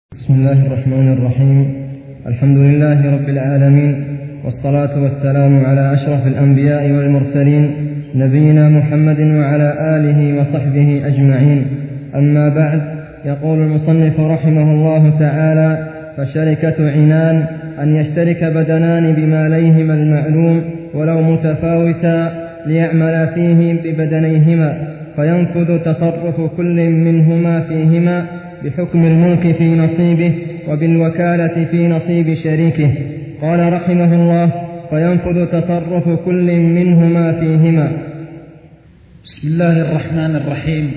بسم الله الرحمن الرحيم. الحمد لله رب العالمين، والصلاة والسلام على أشرف الأنبياء والمرسلين نبينا محمد وعلى آله وصحبه أجمعين. أما بعد، يقول المصنف رحمه الله تعالى: فشركة عنان أن يشترك بدنان بماليهما المعلوم ولو متفاوتا ليعمل فيه ببدنيهما، فينفذ تصرف كل منهما فيهما بحكم الملك في نصيبه وبالوكالة في نصيب شريكه. قال رحمه الله: فينفذ تصرف كل منهما فيهما. بسم الله الرحمن الرحيم.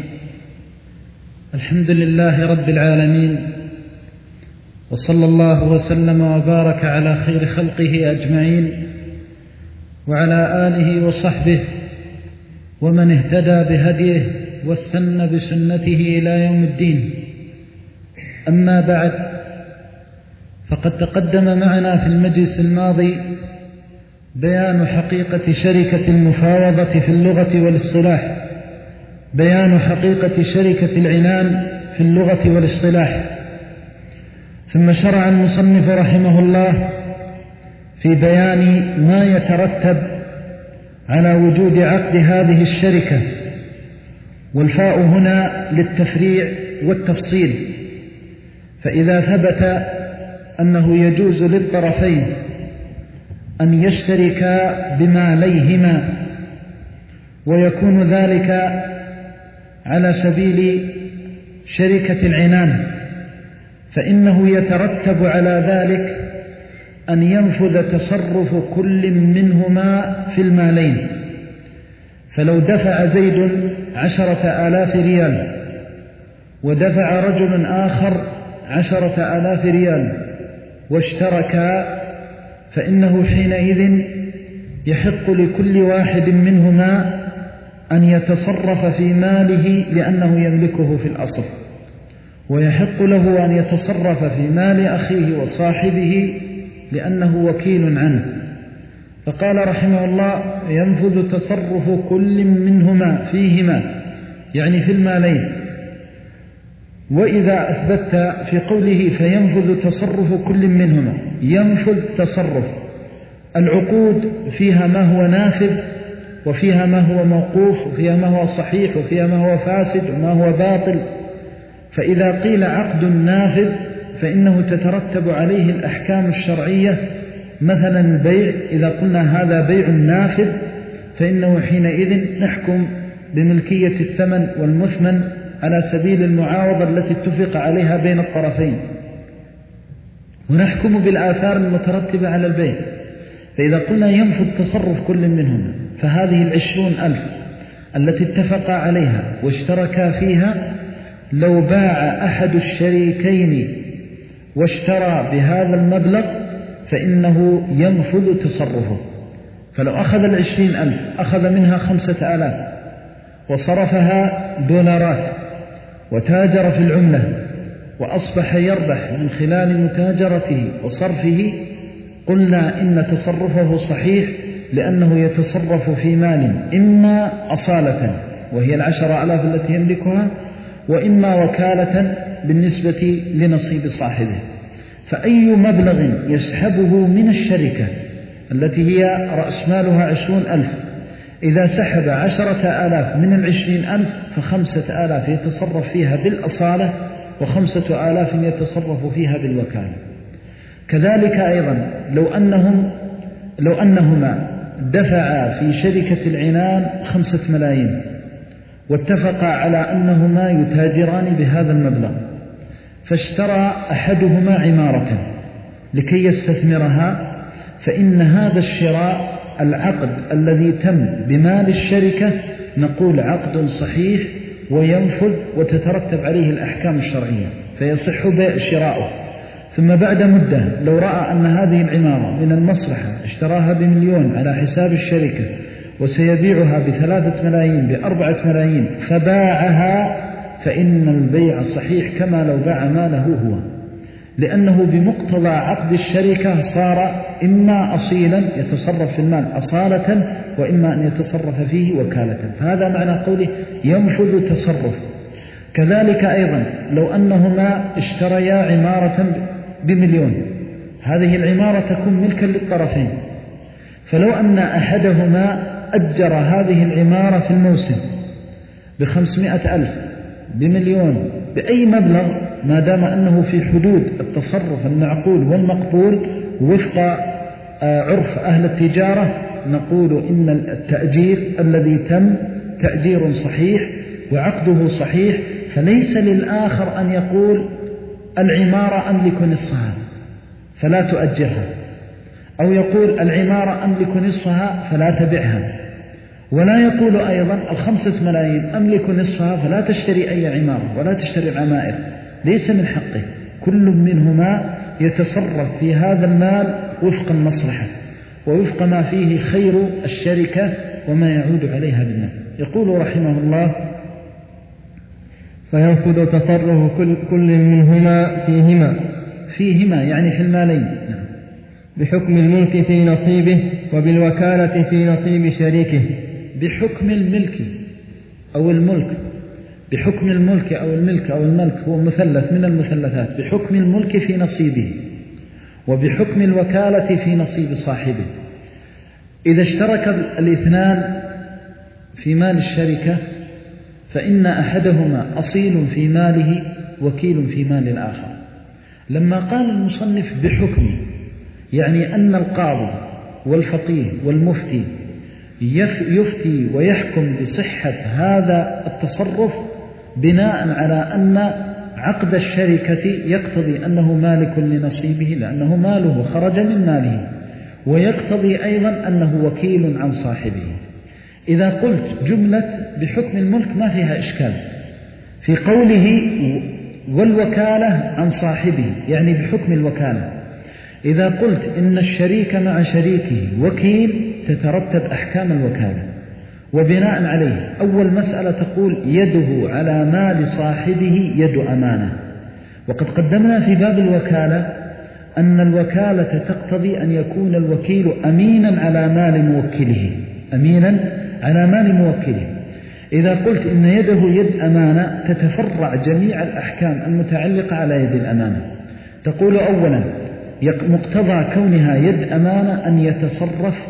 الحمد لله رب العالمين، وصلى الله وسلم وبارك على خير خلقه أجمعين وعلى آله وصحبه ومن اهتدى بهديه واستنى بسنته إلى يوم الدين. أما بعد، فقد تقدم معنا في المجلس الماضي بيان حقيقة شركة المفاوضة في اللغة والاصطلاح، بيان حقيقة شركة العنان في اللغة والاصطلاح. ثم شرع المصنف رحمه الله في بيان ما يترتب على وجود عقد هذه الشركة، والفاء هنا للتفريع والتفصيل. فإذا ثبت أنه يجوز للطرفين أن يشتركا بماليهما ويكون ذلك على سبيل شركة العنان، فإنه يترتب على ذلك أن ينفذ تصرف كل منهما في المالين. فلو دفع زيد 10,000 ريال ودفع رجل آخر 10,000 ريال واشتركا، فإنه حينئذ يحق لكل واحد منهما أن يتصرف في ماله لأنه يملكه في الأصل، ويحق له أن يتصرف في مال أخيه وصاحبه لأنه وكيل عنه. فقال رحمه الله: ينفذ تصرف كل منهما فيهما، يعني في المالين. وإذا أثبت في قوله فينفذ تصرف كل منهما، ينفذ تصرف العقود فيها ما هو نافذ، وفيها ما هو موقوف، وفيها ما هو صحيح، وفيها ما هو فاسد وما هو باطل. فإذا قيل عقد نافذ فإنه تترتب عليه الأحكام الشرعية. مثلا البيع، إذا قلنا هذا بيع نافذ فإنه حينئذ نحكم بملكية الثمن والمثمن على سبيل المعاوضة التي اتفق عليها بين الطرفين، ونحكم بالآثار المترتبة على البيع. فإذا قلنا ينفذ تصرف كل منهما، فهذه 20,000 التي اتفقا عليها واشتركا فيها، لو باع أحد الشريكين واشترى بهذا المبلغ فإنه ينفذ تصرفه. فلو أخذ 20,000 أخذ منها 5,000 وصرفها دولارات وتاجر في العملة وأصبح يربح من خلال متاجرته وصرفه، قلنا إن تصرفه صحيح لأنه يتصرف في مال إما أصالة وهي 10,000 التي يملكها، وإما وكالة بالنسبة لنصيب صاحبه. فأي مبلغ يسحبه من الشركة التي هي رأس مالها 20,000، إذا سحب 10,000 من 20,000 ف5,000 يتصرف فيها بالأصالة، و5,000 يتصرف فيها بالوكالة. كذلك أيضا لو أنهما دفعا في شركة العنان 5 ملايين واتفقا على أنهما يتاجران بهذا المبلغ، فاشترى أحدهما عمارة لكي يستثمرها، فإن هذا الشراء العقد الذي تم بمال الشركة نقول عقد صحيح وينفذ وتترتب عليه الأحكام الشرعية، فيصح بيع شراؤه. ثم بعد مدة لو رأى أن هذه العمارة من المصلحة اشتراها ب1,000,000 على حساب الشركة وسيبيعها ب3 ملايين ب4 ملايين فباعها، فإن البيع صحيح كما لو باع ماله هو، لأنه بمقتضى عقد الشركة صار إما أصيلا يتصرف في المال أصالة، وإما أن يتصرف فيه وكالة. فهذا معنى قوله ينفذ تصرف. كذلك أيضا لو أنهما اشتريا عمارة ب1,000,000، هذه العمارة تكون ملكا للطرفين، فلو أن أحدهما أجر هذه العمارة في الموسم ب500,000 ب1,000,000 بأي مبلغ، ما دام أنه في حدود التصرف المعقول والمقبول وفق عرف أهل التجارة، نقول إن التأجير الذي تم تأجير صحيح وعقده صحيح، فليس للآخر أن يقول العمارة أملك نصفها فلا تؤجرها، أو يقول العمارة أملك نصفها فلا تبعها، ولا يقول أيضا 5 ملايين أملك نصفها فلا تشتري أي عمارة ولا تشتري العمائر. ليس من حقه، كل منهما يتصرف في هذا المال وفق المصلحة ووفق ما فيه خير الشركة وما يعود عليها بالنفع. يقول رحمه الله: فينفذ تصرف كل منهما فيهما يعني في المالين، بحكم الملك في نصيبه وبالوكالة في نصيب شريكه. بحكم الملك أو الملك، بحكم الملك أو الملك أو الملك هو مثلث من المثلثات، بحكم الملك في نصيبه وبحكم الوكالة في نصيب صاحبه. إذا اشترك الاثنان في مال الشركة فإن أحدهما أصيل في ماله وكيل في مال الآخر. لما قال المصنف بحكم، يعني أن القاضي والفقيه والمفتي يفتي ويحكم بصحة هذا التصرف بناء على أن عقد الشركة يقتضي أنه مالك لنصيبه لأنه ماله خرج من ماله، ويقتضي أيضا أنه وكيل عن صاحبه. إذا قلت جملة بحكم الملك ما فيها إشكال، في قوله والوكالة عن صاحبه يعني بحكم الوكالة. إذا قلت إن الشريك مع شريكه وكيل تترتب أحكام الوكالة، وبناء عليه أول مسألة تقول يده على مال صاحبه يد أمانة. وقد قدمنا في باب الوكالة أن الوكالة تقتضي أن يكون الوكيل أمينا على مال موكله، أمينا على مال موكله. إذا قلت إن يده يد أمانة تتفرع جميع الأحكام المتعلقة على يد الأمانة. تقول أولا مقتضى كونها يد أمانة أن يتصرف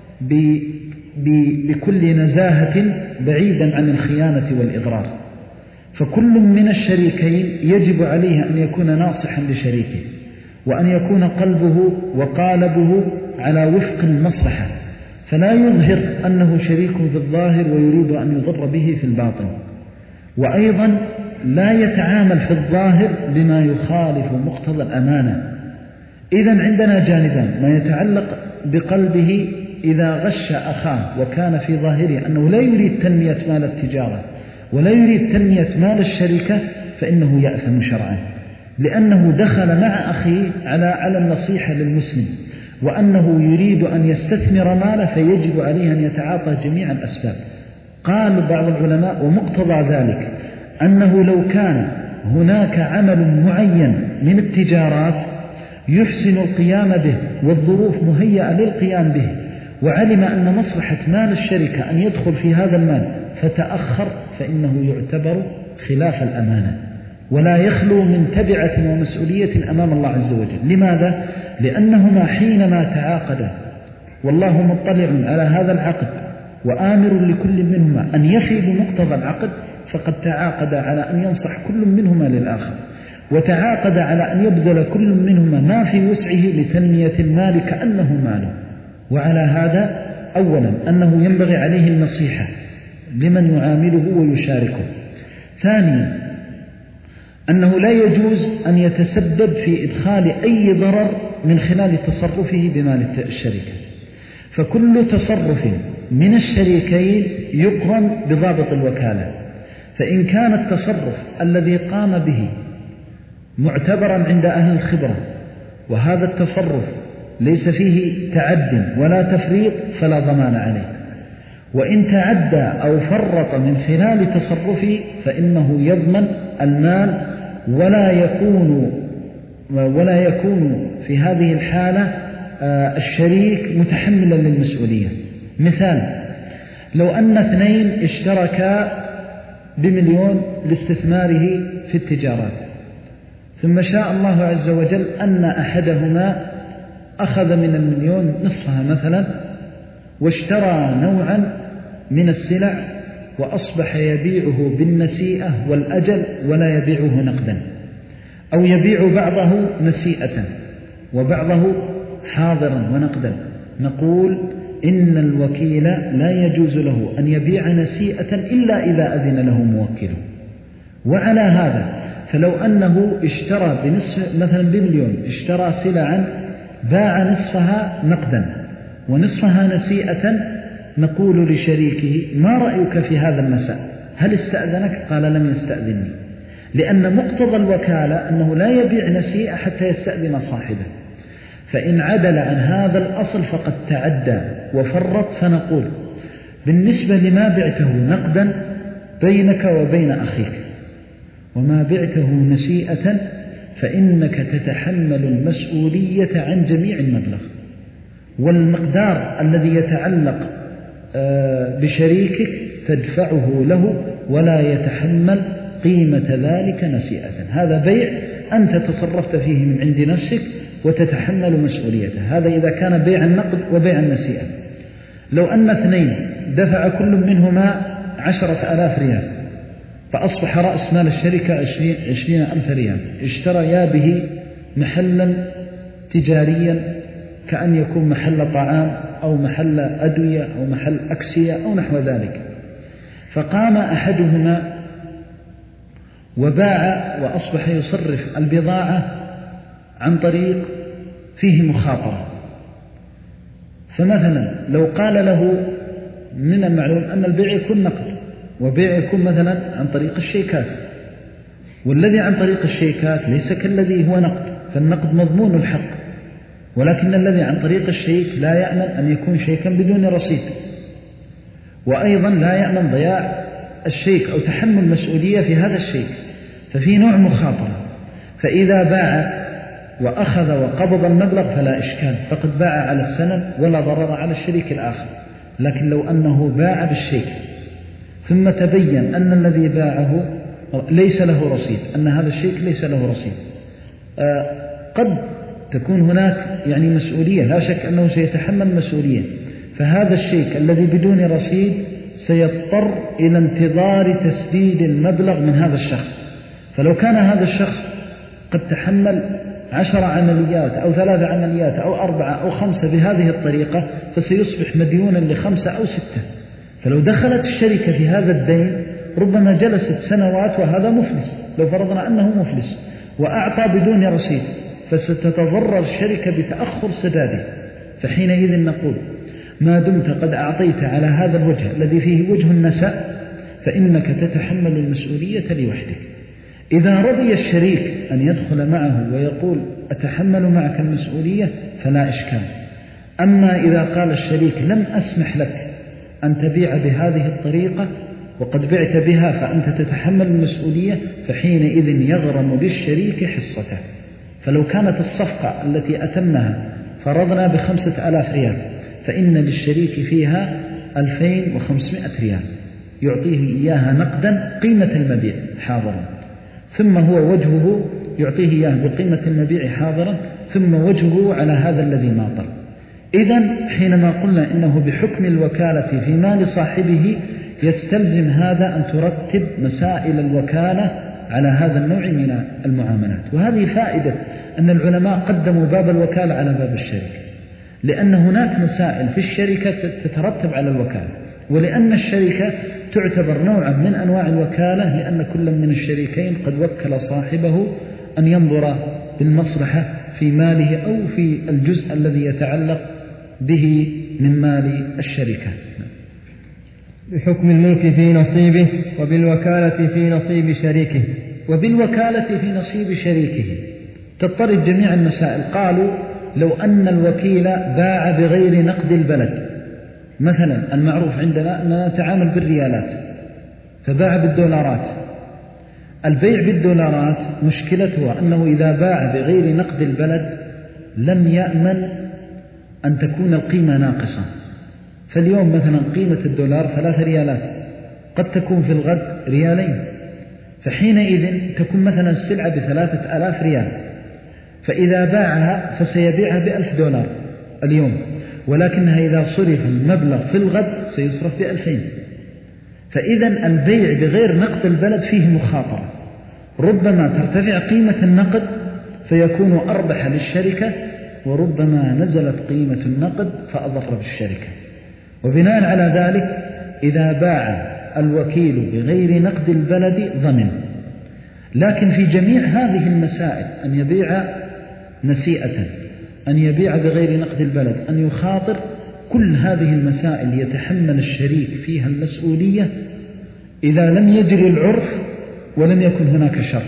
بكل نزاهة بعيدا عن الخيانة والإضرار، فكل من الشريكين يجب عليه أن يكون ناصحا لشريكه، وأن يكون قلبه وقالبه على وفق المصلحة، فلا يظهر أنه شريك في الظاهر ويريد أن يضر به في الباطن، وأيضا لا يتعامل في الظاهر بما يخالف مقتضى الأمانة. إذن عندنا جانبان: ما يتعلق بقلبه إذا غش أخاه وكان في ظاهره أنه لا يريد تنمية مال التجارة ولا يريد تنمية مال الشركة، فإنه يأثم شرعا، لأنه دخل مع أخيه على النصيحة للمسلم، وأنه يريد أن يستثمر ماله، فيجب عليه أن يتعاطى جميع الأسباب. قال بعض العلماء ومقتضى ذلك أنه لو كان هناك عمل معين من التجارات يحسن القيام به والظروف مهيئة للقيام به، وعلم أن مصلحة مال الشركة أن يدخل في هذا المال فتأخر، فإنه يعتبر خلاف الأمانة ولا يخلو من تبعة ومسؤولية أمام الله عز وجل. لماذا؟ لأنهما حينما تعاقدا والله مطلع على هذا العقد وآمر لكل منهما أن يفي بمقتضى العقد، فقد تعاقد على أن ينصح كل منهما للآخر، وتعاقد على أن يبذل كل منهما ما في وسعه لتنمية المال كأنه ماله. وعلى هذا أولا أنه ينبغي عليه النصيحة لمن يعامله ويشاركه. ثانيا أنه لا يجوز أن يتسبب في إدخال أي ضرر من خلال تصرفه بمال الشركة، فكل تصرف من الشريكين يقرن بضابط الوكالة. فإن كان التصرف الذي قام به معتبرا عند أهل الخبرة وهذا التصرف ليس فيه تعد ولا تفريط فلا ضمان عليه، وإن تعدى أو فرط من خلال تصرفه فإنه يضمن المال ولا يكون في هذه الحالة الشريك متحملا للمسؤولية. مثال: لو أن اثنين اشتركا ب1,000,000 لاستثماره في التجارات، ثم شاء الله عز وجل أن أحدهما أخذ من 1,000,000 نصفها مثلا واشترى نوعا من السلع وأصبح يبيعه بالنسيئة والأجل ولا يبيعه نقدا، أو يبيع بعضه نسيئة وبعضه حاضرا ونقدا، نقول إن الوكيل لا يجوز له أن يبيع نسيئة إلا إذا أذن له موكله. وعلى هذا فلو أنه اشترى بنصف مثلا ب1,000,000 اشترى سلعا باع نصفها نقدا ونصفها نسيئة، نقول لشريكه ما رأيك في هذا المساء؟ هل استأذنك؟ قال لم يستأذنني، لأن مقتضى الوكالة أنه لا يبيع نسيئة حتى يستأذن صاحبه، فإن عدل عن هذا الأصل فقد تعدى وفرط. فنقول بالنسبة لما بعته نقدا بينك وبين أخيك وما بعته نسيئة فإنك تتحمل المسؤولية عن جميع المبلغ، والمقدار الذي يتعلق بشريكك تدفعه له ولا يتحمل قيمة ذلك نسيئة. هذا بيع أنت تصرفت فيه من عند نفسك وتتحمل مسؤوليته، هذا إذا كان بيع النقد وبيع النسيئة. لو أن اثنين دفع كل منهما 10,000 ريال فأصبح رأس مال الشركة 20,000 ريال، اشتريا به محلا تجاريا كأن يكون محل طعام أو محل أدوية أو محل أكسية أو نحو ذلك، فقام أحدهما وباع وأصبح يصرف البضاعة عن طريق فيه مخاطرة. فمثلا لو قال له من المعلوم أن البيع يكون نقد وبيع يكون مثلا عن طريق الشيكات، والذي عن طريق الشيكات ليس كالذي هو نقد، فالنقد مضمون الحق، ولكن الذي عن طريق الشيك لا يأمن أن يكون شيكا بدون رصيد، وأيضا لا يأمن ضياع الشيك أو تحمل مسؤولية في هذا الشيك، ففي نوع مخاطرة. فإذا باع وأخذ وقبض المبلغ فلا إشكال، فقد باع على السند ولا ضرر على الشريك الآخر. لكن لو أنه باع بالشيك ثم تبين أن الذي باعه ليس له رصيد، أن هذا الشيك ليس له رصيد، قد تكون هناك يعني مسؤولية، لا شك أنه سيتحمل مسؤولية، فهذا الشيك الذي بدون رصيد سيضطر إلى انتظار تسديد المبلغ من هذا الشخص. فلو كان هذا الشخص قد تحمل 10 عمليات أو 3 عمليات أو 4 أو 5 بهذه الطريقة فسيصبح مديونا ل5 أو 6. فلو دخلت الشركة في هذا الدين ربما جلست سنوات وهذا مفلس، لو فرضنا أنه مفلس وأعطى بدون رصيد فستتضرر الشركة بتأخر سداده. فحينئذ نقول ما دمت قد أعطيت على هذا الوجه الذي فيه وجه النساء فإنك تتحمل المسؤولية لوحدك. إذا رضي الشريك أن يدخل معه ويقول أتحمل معك المسؤولية فلا إشكال. أما إذا قال الشريك لم أسمح لك أن تبيع بهذه الطريقة وقد بعت بها فأنت تتحمل المسؤولية، فحينئذ يغرم للشريك حصته. فلو كانت الصفقة التي أتمها فرضنا ب5,000 ريال فإن للشريك فيها 2,500 ريال يعطيه إياها نقدا قيمة المبيع حاضرا، ثم هو وجهه يعطيه إياه بقيمة المبيع حاضرا، ثم وجهه على هذا الذي ناطر. إذن حينما قلنا إنه بحكم الوكالة في مال صاحبه يستلزم هذا أن ترتب مسائل الوكالة على هذا النوع من المعاملات. وهذه فائدة أن العلماء قدموا باب الوكالة على باب الشركة، لأن هناك مسائل في الشركة تترتب على الوكالة، ولأن الشركة تعتبر نوعا من أنواع الوكالة، لأن كل من الشريكين قد وكل صاحبه أن ينظر بالمصلحة في ماله أو في الجزء الذي يتعلق به من مال الشركة. بحكم الملك في نصيبه وبالوكالة في نصيب شريكه. وبالوكالة في نصيب شريكه تضطرد جميع المسائل. قالوا لو أن الوكيل باع بغير نقد البلد، مثلا المعروف عندنا أننا نتعامل بالريالات فباع بالدولارات. البيع بالدولارات مشكلته أنه إذا باع بغير نقد البلد لم يأمن أن تكون القيمة ناقصة. فاليوم مثلا قيمة الدولار 3 ريالات، قد تكون في الغد ريالين، فحينئذ تكون مثلا السلعة ب3,000 ريال، فإذا باعها فسيبيعها ب$1,000 اليوم، ولكنها إذا صرف المبلغ في الغد سيصرف ب2000. فإذا البيع بغير نقد البلد فيه مخاطرة، ربما ترتفع قيمة النقد فيكون أربح للشركة، وربما نزلت قيمة النقد فأضر بالشركة. وبناء على ذلك إذا باع الوكيل بغير نقد البلد ضمن. لكن في جميع هذه المسائل، أن يبيع نسيئة، أن يبيع بغير نقد البلد، أن يخاطر، كل هذه المسائل يتحمل الشريك فيها المسؤولية إذا لم يجري العرف ولم يكن هناك شرط،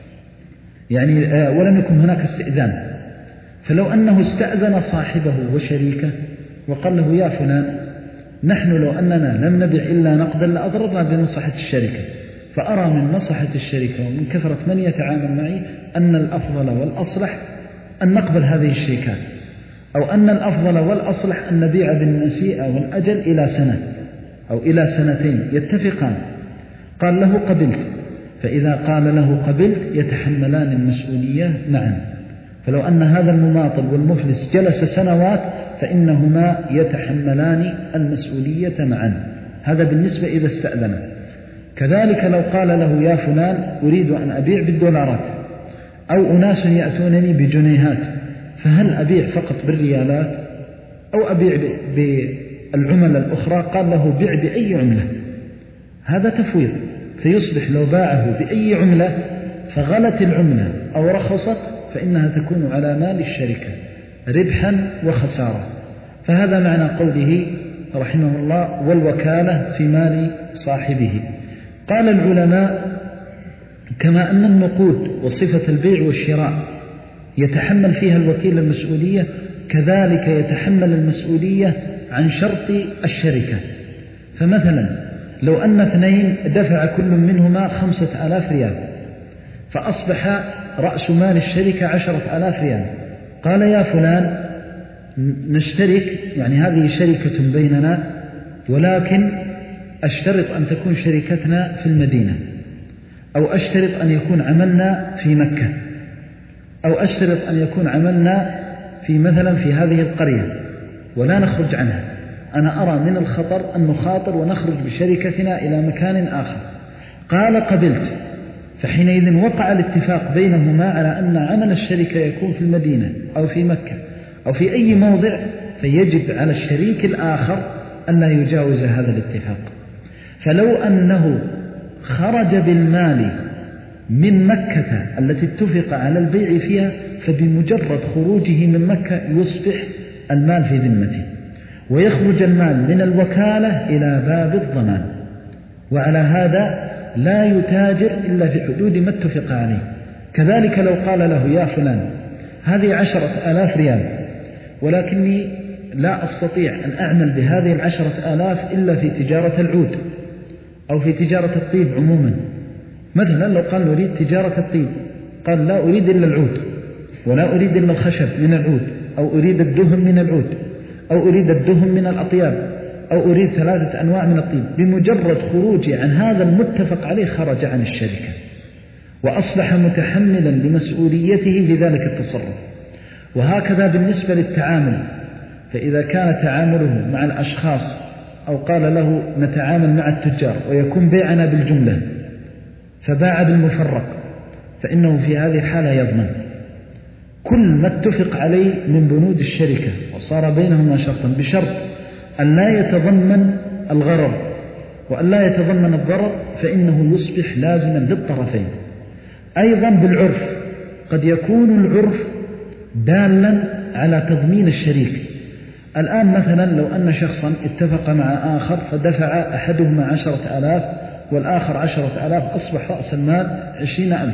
يعني ولم يكن هناك استئذان. فلو أنه استأذن صاحبه وشريكه وقال له يا فلان نحن لو أننا لم نبيع إلا نقدا لأضررنا بمصلحة الشركة، فأرى من مصلحة الشركة ومن كثرة من يتعامل معي أن الأفضل والأصلح أن نقبل هذه الشيكات، أو أن الأفضل والأصلح أن نبيع بالنسيئة والأجل إلى سنة أو إلى سنتين يتفقان. قال له قبلت، فإذا قال له قبلت يتحملان المسؤولية معا. فلو أن هذا المماطل والمفلس جلس سنوات فإنهما يتحملان المسؤولية معا. هذا بالنسبة إذا استأذن. كذلك لو قال له يا فلان أريد أن أبيع بالدولارات، أو أناس يأتونني بجنيهات، فهل أبيع فقط بالريالات أو أبيع بالعملة الأخرى؟ قال له بيع بأي عملة. هذا تفويض، فيصبح لو باعه بأي عملة فغلت العملة أو رخصت فإنها تكون على مال الشركة ربحا وخسارة. فهذا معنى قوله رحمه الله والوكالة في مال صاحبه. قال العلماء كما أن النقود وصفة البيع والشراء يتحمل فيها الوكيل المسؤولية، كذلك يتحمل المسؤولية عن شرط الشركة. فمثلا لو أن اثنين دفع كل منهما 5,000 ريال، فأصبح رأس مال الشركة 10,000 ريال. قال يا فلان نشترك، يعني هذه شركة بيننا، ولكن أشترط أن تكون شركتنا في المدينة، أو أشترط أن يكون عملنا في مكة، أو أشترط أن يكون عملنا في مثلا في هذه القرية ولا نخرج عنها. أنا أرى من الخطر أن نخاطر ونخرج بشركتنا إلى مكان آخر. قال قبلت، فحينئذ وقع الاتفاق بينهما على أن عمل الشركة يكون في المدينة أو في مكة أو في أي موضع، فيجب على الشريك الآخر أن لا يجاوز هذا الاتفاق. فلو أنه خرج بالمال من مكة التي اتفق على البيع فيها، فبمجرد خروجه من مكة يصبح المال في ذمته، ويخرج المال من الوكالة إلى باب الضمان. وعلى هذا لا يتاجر إلا في حدود ما اتفق عليه. كذلك لو قال له يا فلان هذه 10,000 ريال، ولكني لا أستطيع أن أعمل بهذه 10,000 إلا في تجارة العود أو في تجارة الطيب عموما. مثلا لو قال أريد تجارة الطيب، قال لا أريد إلا العود، ولا أريد إلا الخشب من العود، أو أريد الدهن من العود، أو أريد الدهن من الأطياب، أو أريد 3 أنواع من الطيب. بمجرد خروجي عن هذا المتفق عليه خرج عن الشركة، وأصبح متحملا لمسؤوليته في ذلك التصرف. وهكذا بالنسبة للتعامل، فإذا كان تعامله مع الأشخاص أو قال له نتعامل مع التجار ويكون بيعنا بالجملة فباع بالمفرق، فإنه في هذه الحالة يضمن كل ما اتفق عليه من بنود الشركة وصار بينهما شرطا، بشرط أن لا يتضمن الغرر وأن لا يتضمن الضرر، فإنه يصبح لازما للطرفين. أيضا بالعرف، قد يكون العرف دالا على تضمين الشريك. الآن مثلا لو أن شخصا اتفق مع آخر فدفع أحدهما 10,000 والآخر 10,000، أصبح رأس المال 20,000.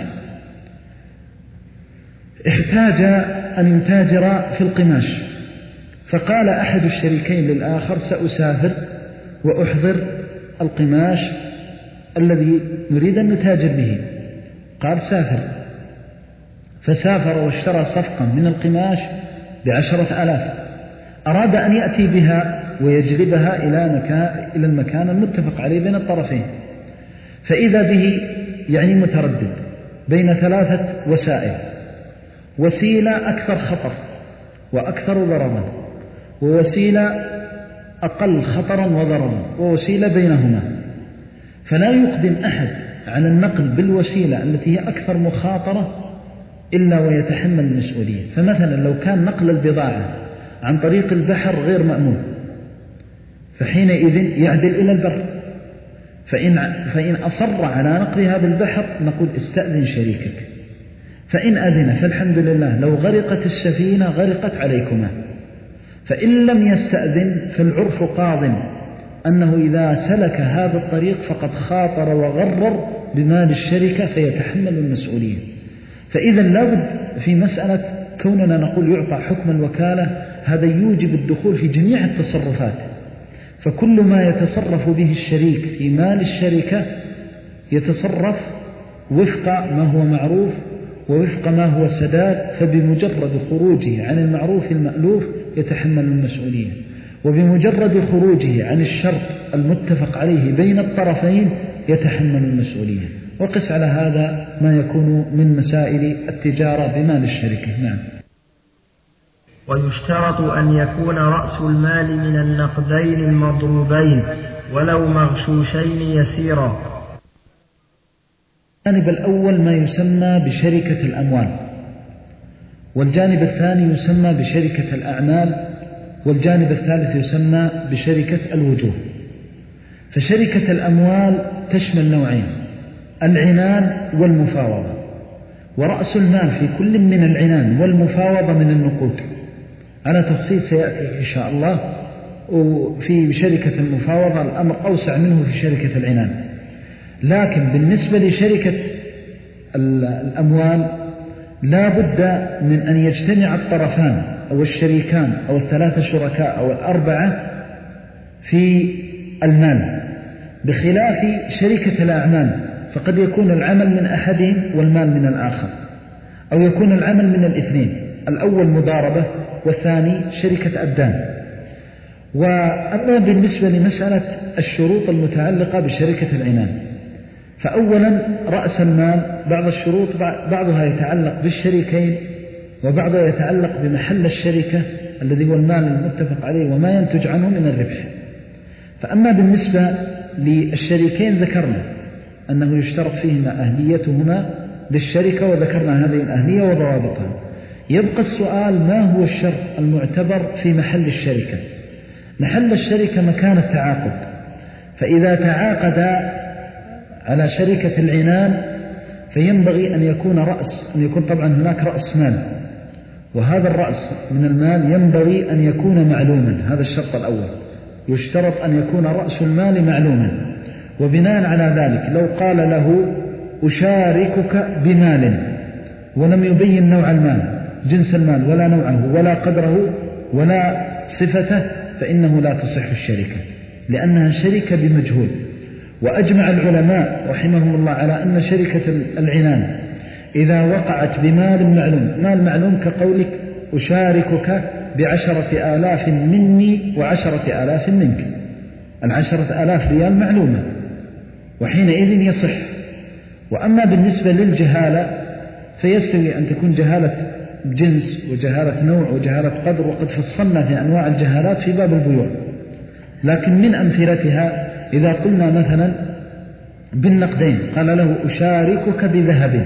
احتاج أن يتاجر في القماش، فقال أحد الشريكين للآخر سأسافر وأحضر القماش الذي نريد أن نتاجر به. قال سافر، فسافر واشترى صفقا من القماش ب10,000. أراد أن يأتي بها ويجلبها إلى المكان المتفق عليه بين الطرفين، فإذا به يعني متردد بين ثلاثة وسائل: وسيلة أكثر خطر وأكثر ضررا، ووسيلة أقل خطرا وضررا، ووسيلة بينهما. فلا يقدم أحد على النقل بالوسيلة التي هي أكثر مخاطرة إلا ويتحمل المسؤولية. فمثلا لو كان نقل البضاعة عن طريق البحر غير مأمون، فحينئذ يعدل إلى البر. فإن أصر على نقلها بالبحر نقول استأذن شريكك، فإن أذن فالحمد لله، لو غرقت السفينة غرقت عليكما. فإن لم يستأذن فالعرف قاض أنه إذا سلك هذا الطريق فقد خاطر وغرر بمال الشركة فيتحمل المسؤولية. فإذا لابد في مسألة كوننا نقول يعطى حكم الوكالة، هذا يوجب الدخول في جميع التصرفات. فكل ما يتصرف به الشريك في مال الشركة يتصرف وفق ما هو معروف ووفق ما هو سداد، فبمجرد خروجه عن المعروف المألوف يتحمل المسؤولية، وبمجرد خروجه عن الشرط المتفق عليه بين الطرفين يتحمل المسؤولية. وقس على هذا ما يكون من مسائل التجارة بمال الشركة. نعم. ويشترط أن يكون رأس المال من النقدين المضروبين ولو مغشوشين يسيرا. الجانب الأول ما يسمى بشركة الأموال، والجانب الثاني يسمى بشركة الأعمال، والجانب الثالث يسمى بشركة الوجوه. فشركة الأموال تشمل نوعين: العنان والمفاوضة. ورأس المال في كل من العنان والمفاوضة من النقود، على تفصيل سيأتي إن شاء الله. وفي شركة المفاوضة الأمر أوسع منه في شركة العنان. لكن بالنسبة لشركة الأموال لا بد من أن يجتمع الطرفان أو الشريكان أو الثلاثة شركاء أو الأربعة في المال، بخلاف شركة الأعمال فقد يكون العمل من أحدهم والمال من الآخر، أو يكون العمل من الاثنين، الأول مضاربة والثاني شركة أبدان. وأما بالنسبة لمسألة الشروط المتعلقة بشركة العنان، فأولا رأس المال بعض الشروط بعضها يتعلق بالشريكين وبعضها يتعلق بمحل الشركة الذي هو المال المتفق عليه وما ينتج عنه من الربح. فأما بالنسبة للشريكين ذكرنا أنه يشترط فيهما أهليتهما بالشركة، وذكرنا هذه الأهلية وضوابطها. يبقى السؤال: ما هو الشرط المعتبر في محل الشركة؟ محل الشركة مكان التعاقد. فإذا تعاقد على شركة العنان فينبغي أن يكون طبعا هناك رأس مال، وهذا الرأس من المال ينبغي أن يكون معلوما. هذا الشرط الأول، يشترط أن يكون رأس المال معلوما. وبناء على ذلك لو قال له أشاركك بمال ولم يبين نوع المال، جنس المال ولا نوعه ولا قدره ولا صفته، فإنه لا تصح الشركة، لأنها شركة بمجهول. وأجمع العلماء رحمهم الله على أن شركة العنان إذا وقعت بمال معلوم، مال معلوم كقولك أشاركك ب10,000 مني و10,000 منك، 10,000 ريال معلومة، وحينئذ يصح. وأما بالنسبة للجهالة فيستوي أن تكون جهالة جنس وجهالة نوع وجهالة قدر، وقد فصلنا في أنواع الجهالات في باب البيوع. لكن من أمثلتها إذا قلنا مثلا بالنقدين، قال له أشاركك بذهب،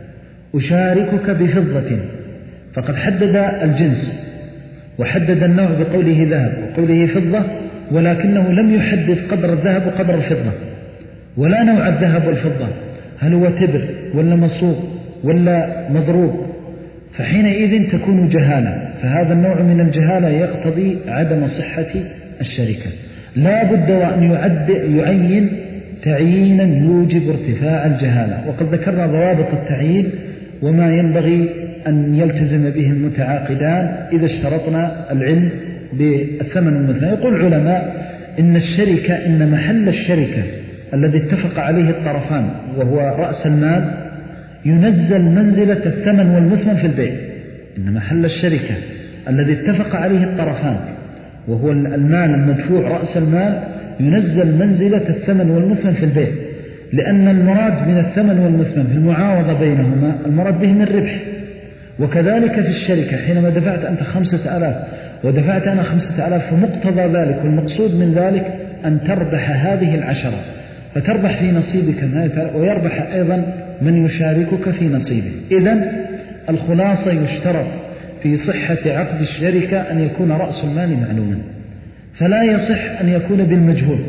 أشاركك بفضة، فقد حدد الجنس وحدد النوع بقوله ذهب وقوله فضة، ولكنه لم يحدد قدر الذهب وقدر الفضة ولا نوع الذهب والفضة، هل هو تبر ولا مصوب ولا مضروب، فحينئذ تكون جهالة. فهذا النوع من الجهالة يقتضي عدم صحة الشركة. لا بد وأن يعين تعيينا يوجب ارتفاع الجهالة. وقد ذكرنا ضوابط التعيين وما ينبغي أن يلتزم به المتعاقدان إذا اشترطنا العلم بالثمن والمثمن. يقول العلماء إن محل الشركة الذي اتفق عليه الطرفان وهو رأس المال ينزل منزلة الثمن والمثمن في البيع. إن محل الشركة الذي اتفق عليه الطرفان وهو المال المدفوع رأس المال ينزل منزلة الثمن والمثمن في البيع. لأن المراد من الثمن والمثمن في المعاوضة بينهما المراد به من ربح. وكذلك في الشركة حينما دفعت أنت 5000 ودفعت أنا 5000، فمقتضى ذلك والمقصود من ذلك أن تربح هذه 10، فتربح في نصيبك ويربح أيضا من يشاركك في نصيبه. إذن الخلاصة يشترط في صحة عقد الشركة أن يكون رأس المال معلوما، فلا يصح أن يكون بالمجهول.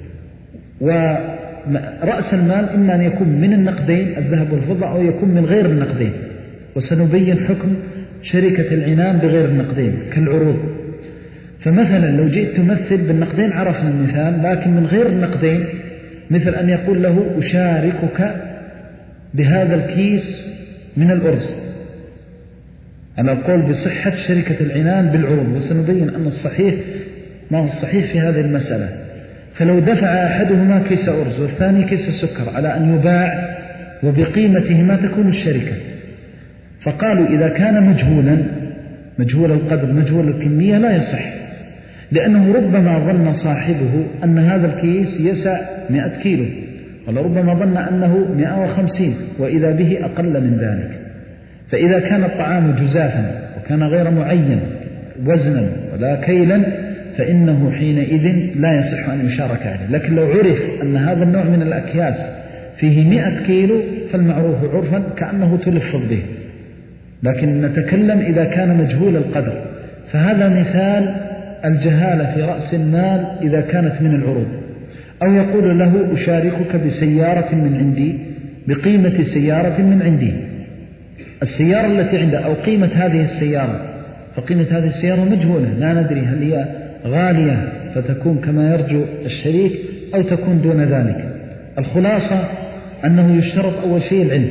ورأس المال إما أن يكون من النقدين الذهب والفضة أو يكون من غير النقدين، وسنبين حكم شركة العنان بغير النقدين كالعروض. فمثلا لو جئت تمثل بالنقدين عرفنا المثال، لكن من غير النقدين مثل أن يقول له أشاركك بهذا الكيس من الأرز، على القول بصحة شركة العنان بالعروض، وسنبين أن الصحيح ما هو الصحيح في هذه المسألة. فلو دفع أحدهما كيس أرز والثاني كيس سكر على أن يباع وبقيمتهما تكون الشركة، فقالوا إذا كان مجهول القدر مجهول الكمية لا يصح، لأنه ربما ظن صاحبه أن هذا الكيس يسع 100 كيلو، ولربما ظن أنه 150 وإذا به أقل من ذلك. فإذا كان الطعام جزافا وكان غير معين وزنا ولا كيلا فإنه حينئذ لا يصح أن يشارك عليه. لكن لو عرف أن هذا النوع من الأكياس فيه 100 كيلو فالمعروف عرفا كأنه تلفظ به، لكن نتكلم إذا كان مجهول القدر. فهذا مثال الجهالة في رأس المال إذا كانت من العروض. أو يقول له أشاركك بسيارة من عندي بقيمة سيارة من عندي، السيارة التي عنده أو قيمة هذه السيارة، فقيمة هذه السيارة مجهولة لا ندري هل هي غالية فتكون كما يرجو الشريك أو تكون دون ذلك. الخلاصة أنه يشترط أول شيء العلم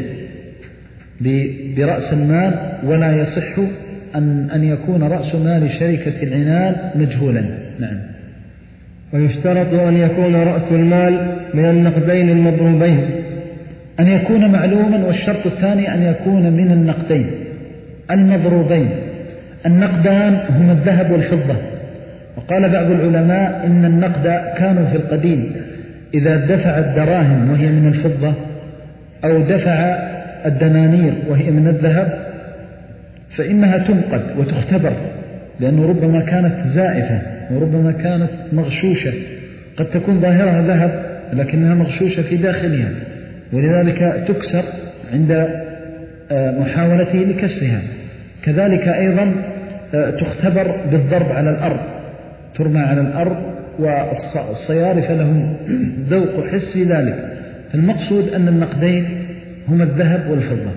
برأس المال، ولا يصح أن يكون رأس مال شركة العنان مجهولا. نعم. ويشترط أن يكون رأس المال من النقدين المضروبين، أن يكون معلوما. والشرط الثاني أن يكون من النقدين المضروبين. النقدان هما الذهب والفضة. وقال بعض العلماء إن النقد كانوا في القديم إذا دفع الدراهم وهي من الفضة أو دفع الدنانير وهي من الذهب فإنها تنقد وتختبر، لأنه ربما كانت زائفة وربما كانت مغشوشة، قد تكون ظاهرها ذهب لكنها مغشوشة في داخلها، ولذلك تكسر عند محاولته لكسرها. كذلك أيضا تختبر بالضرب على الأرض، ترمى على الأرض، والصيارفة لهم ذوق حس في ذلك. المقصود أن النقدين هما الذهب والفضة.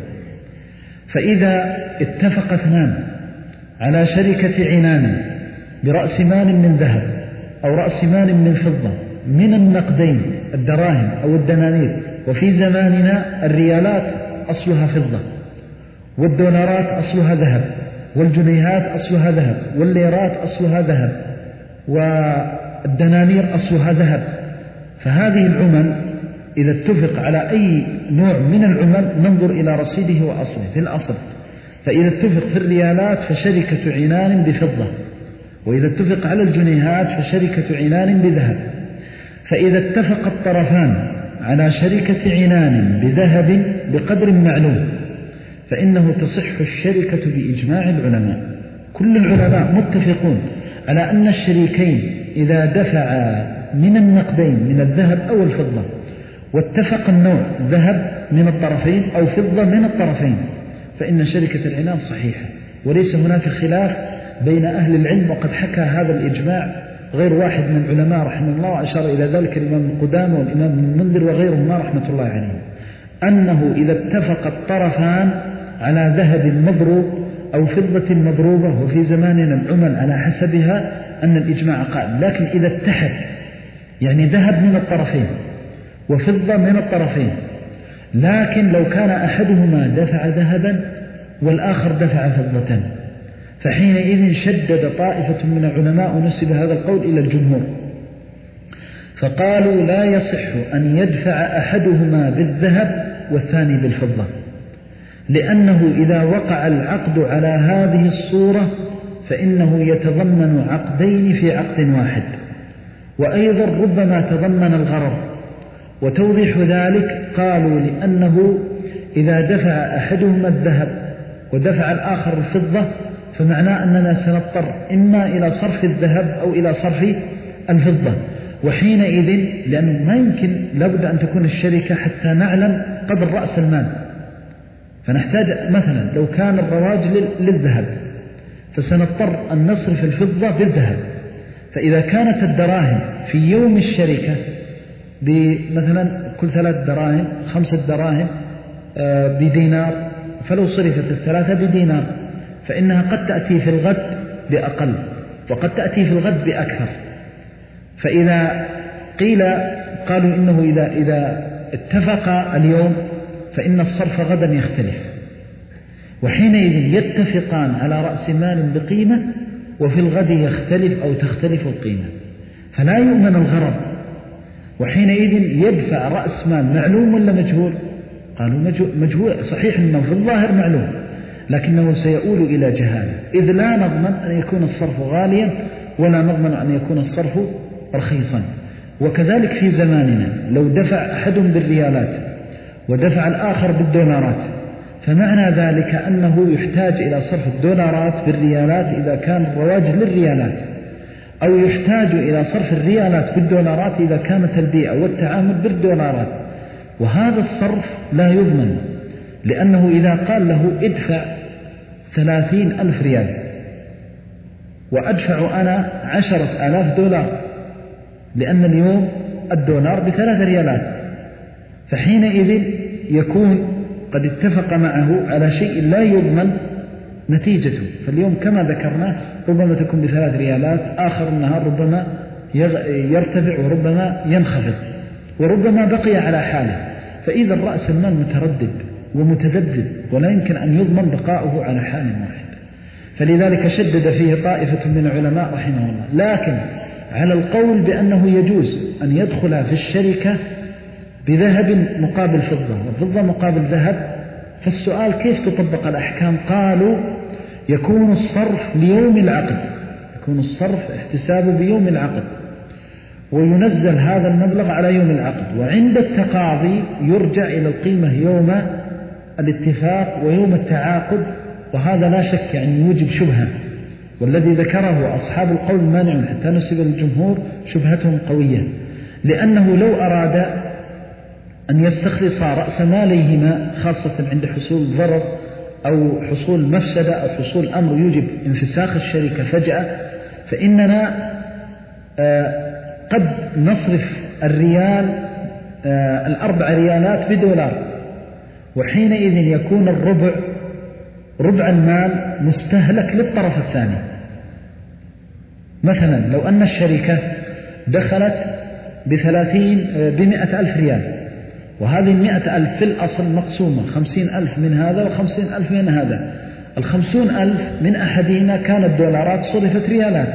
فإذا اتفق اثنان على شركة عنان برأس مال من ذهب أو رأس مال من فضة من النقدين الدراهم أو الدنانير، وفي زماننا الريالات أصلها فضة، والدولارات أصلها ذهب، والجنيهات أصلها ذهب، والليرات أصلها ذهب، والدنانير أصلها ذهب. فهذه العمل إذا اتفق على أي نوع من العمل ننظر إلى رصيده وأصله في الأصل. فإذا اتفق في الريالات فشركة عنان بفضة، وإذا اتفق على الجنيهات فشركة عنان بذهب. فإذا اتفق الطرفان على شركة عنان بذهب بقدر معلوم فإنه تصح الشركة بإجماع العلماء. كل العلماء متفقون على أن الشريكين إذا دفعا من النقدين من الذهب أو الفضة واتفق النوع ذهب من الطرفين أو فضة من الطرفين فإن شركة العنان صحيحة، وليس هناك خلاف بين أهل العلم. وقد حكى هذا الإجماع غير واحد من العلماء رحمه الله، وأشار إلى ذلك الإمام القدامى والإمام المنذر وغيرهما رحمة الله عليهم، أنه إذا اتفق الطرفان على ذهب مضروب أو فضة مضروبة، وفي زماننا العمل على حسبها، أن الإجماع قائم. لكن إذا اتحد يعني ذهب من الطرفين وفضة من الطرفين، لكن لو كان أحدهما دفع ذهبا والآخر دفع فضة فحينئذ شدد طائفة من العلماء ونسب هذا القول إلى الجمهور، فقالوا لا يصح أن يدفع أحدهما بالذهب والثاني بالفضة، لأنه إذا وقع العقد على هذه الصورة فإنه يتضمن عقدين في عقد واحد، وأيضا ربما تضمن الغرر، وتوضيح ذلك قالوا لأنه إذا دفع أحدهما الذهب ودفع الآخر الفضة فمعناه أننا سنضطر إما إلى صرف الذهب أو إلى صرف الفضة، وحينئذ لأنه ما يمكن لابد أن تكون الشركة حتى نعلم قدر رأس المال، فنحتاج مثلا لو كان الرواج للذهب فسنضطر أن نصرف الفضة بالذهب، فإذا كانت الدراهم في يوم الشركة مثلا كل 3 دراهم 5 دراهم بدينار، فلو صرفت 3 بدينار فإنها قد تأتي في الغد بأقل وقد تأتي في الغد بأكثر. فإذا قالوا إنه إذا اتفق اليوم فإن الصرف غدا يختلف، وحينئذ يتفقان على رأس مال بقيمة وفي الغد يختلف أو تختلف القيمة، فلا يؤمن الغرض، وحينئذ يدفع رأس مال معلوم ولا مجهول؟ قالوا مجهول، صحيح أنه في الظاهر معلوم لكنه سيؤول إلى جهالة، إذ لا نضمن أن يكون الصرف غاليا ولا نضمن أن يكون الصرف رخيصا. وكذلك في زماننا لو دفع أحدهم بالريالات ودفع الآخر بالدولارات فمعنى ذلك أنه يحتاج إلى صرف الدولارات بالريالات إذا كان الرواج للريالات، أو يحتاج إلى صرف الريالات بالدولارات إذا كانت البيع والتعامل بالدولارات، وهذا الصرف لا يضمن، لأنه إذا قال له ادفع 30,000 ريال وأدفع أنا 10,000 دولار، لأن اليوم الدولار ب3 ريالات، فحينئذ يكون قد اتفق معه على شيء لا يضمن نتيجته. فاليوم كما ذكرنا ربما تكون ب3 ريالات، آخر النهار ربما يرتفع وربما ينخفض وربما بقي على حاله، فإذا رأس المال متردد ومتذبذب ولا يمكن أن يضمن بقاؤه على حال واحد، فلذلك شدد فيه طائفة من العلماء رحمه الله. لكن على القول بأنه يجوز أن يدخل في الشركة بذهب مقابل فضة وفضة مقابل ذهب، فالسؤال كيف تطبق الأحكام؟ قالوا يكون الصرف ليوم العقد، يكون الصرف احتسابه بيوم العقد وينزل هذا المبلغ على يوم العقد، وعند التقاضي يرجع إلى القيمة يوم الاتفاق ويوم التعاقد، وهذا لا شك يعني يوجب شبهة، والذي ذكره أصحاب القول مانع حتى نسب الجمهور شبهتهم قوية، لأنه لو أراد أن يستخلص رأس ماليهما خاصة عند حصول ضرر أو حصول مفسدة أو حصول أمر يوجب انفساخ الشركة فجأة، فإننا قد نصرف الريال 4 ريالات بدولار، وحينئذ يكون ربع المال مستهلك للطرف الثاني. مثلا لو أن الشركة دخلت ب100,000 ريال، وهذه 100,000 في الأصل مقسومة 50,000 من هذا و50,000 من هذا، 50,000 من أحدهما كانت دولارات صرفت ريالات،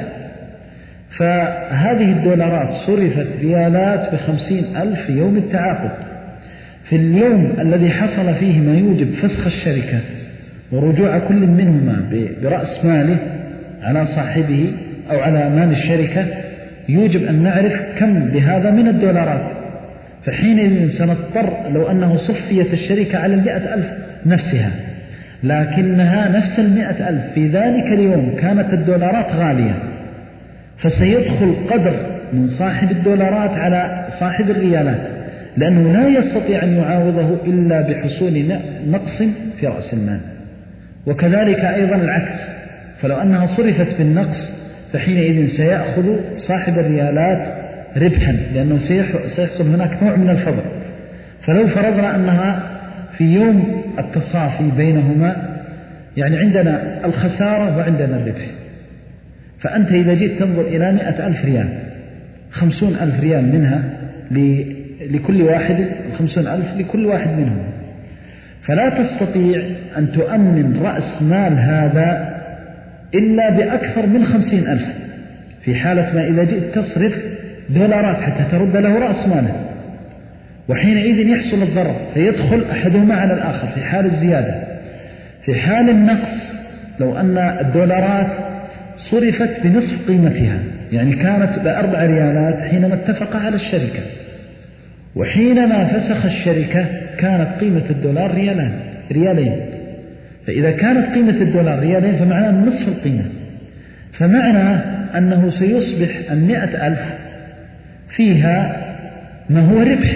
فهذه الدولارات صرفت ريالات ب50,000 في يوم التعاقد. في اليوم الذي حصل فيه ما يوجب فسخ الشركة ورجوع كل منهما برأس ماله على صاحبه أو على مال الشركة، يوجب أن نعرف كم بهذا من الدولارات، فحينئذ سنضطر لو أنه صفيت الشركة على 100,000 نفسها، لكنها نفس 100,000 في ذلك اليوم كانت الدولارات غالية، فسيدخل قدر من صاحب الدولارات على صاحب الريالات، لأنه لا يستطيع أن يعاوضه إلا بحصول نقص في رأس المال. وكذلك أيضا العكس، فلو أنها صرفت بالنقص فحينئذ سيأخذ صاحب الريالات ربحا، لأنه سيحصل هناك نوع من الفضل. فلو فرضنا أنها في يوم التصافي بينهما يعني عندنا الخسارة وعندنا الربح، فأنت إذا جيت تنظر إلى 100,000 ريال 50,000 ريال منها لكل واحد، 50,000 لكل واحد منهم، فلا تستطيع أن تؤمن رأس مال هذا إلا بأكثر من 50,000 في حالة ما إذا جئت تصرف دولارات حتى ترد له رأس ماله، وحينئذ يحصل الضرر فيدخل أحدهما على الآخر في حال الزيادة. في حال النقص لو أن الدولارات صرفت بنصف قيمتها، يعني كانت ب4 ريالات حينما اتفق على الشركة، وحينما فسخ الشركة كانت قيمة الدولار ريالين. فإذا كانت قيمة الدولار ريالين فمعناه نصف القيمة، فمعنى أنه سيصبح 100,000 فيها ما هو ربح،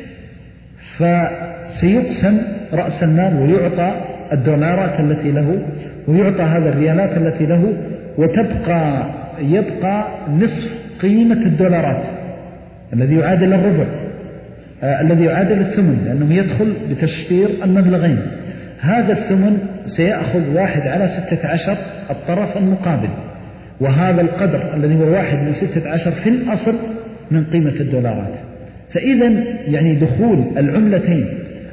فسيقسم رأس المال ويعطى الدولارات التي له ويعطى هذا الريالات التي له، يبقى نصف قيمة الدولارات الذي يعادل الربع، الذي يعادل الثمن، لأنه يدخل بتشفير المبلغين. هذا الثمن سيأخذ 1/16 الطرف المقابل، وهذا القدر الذي هو 1/16 في الأصل من قيمة الدولارات. فإذا يعني دخول العملتان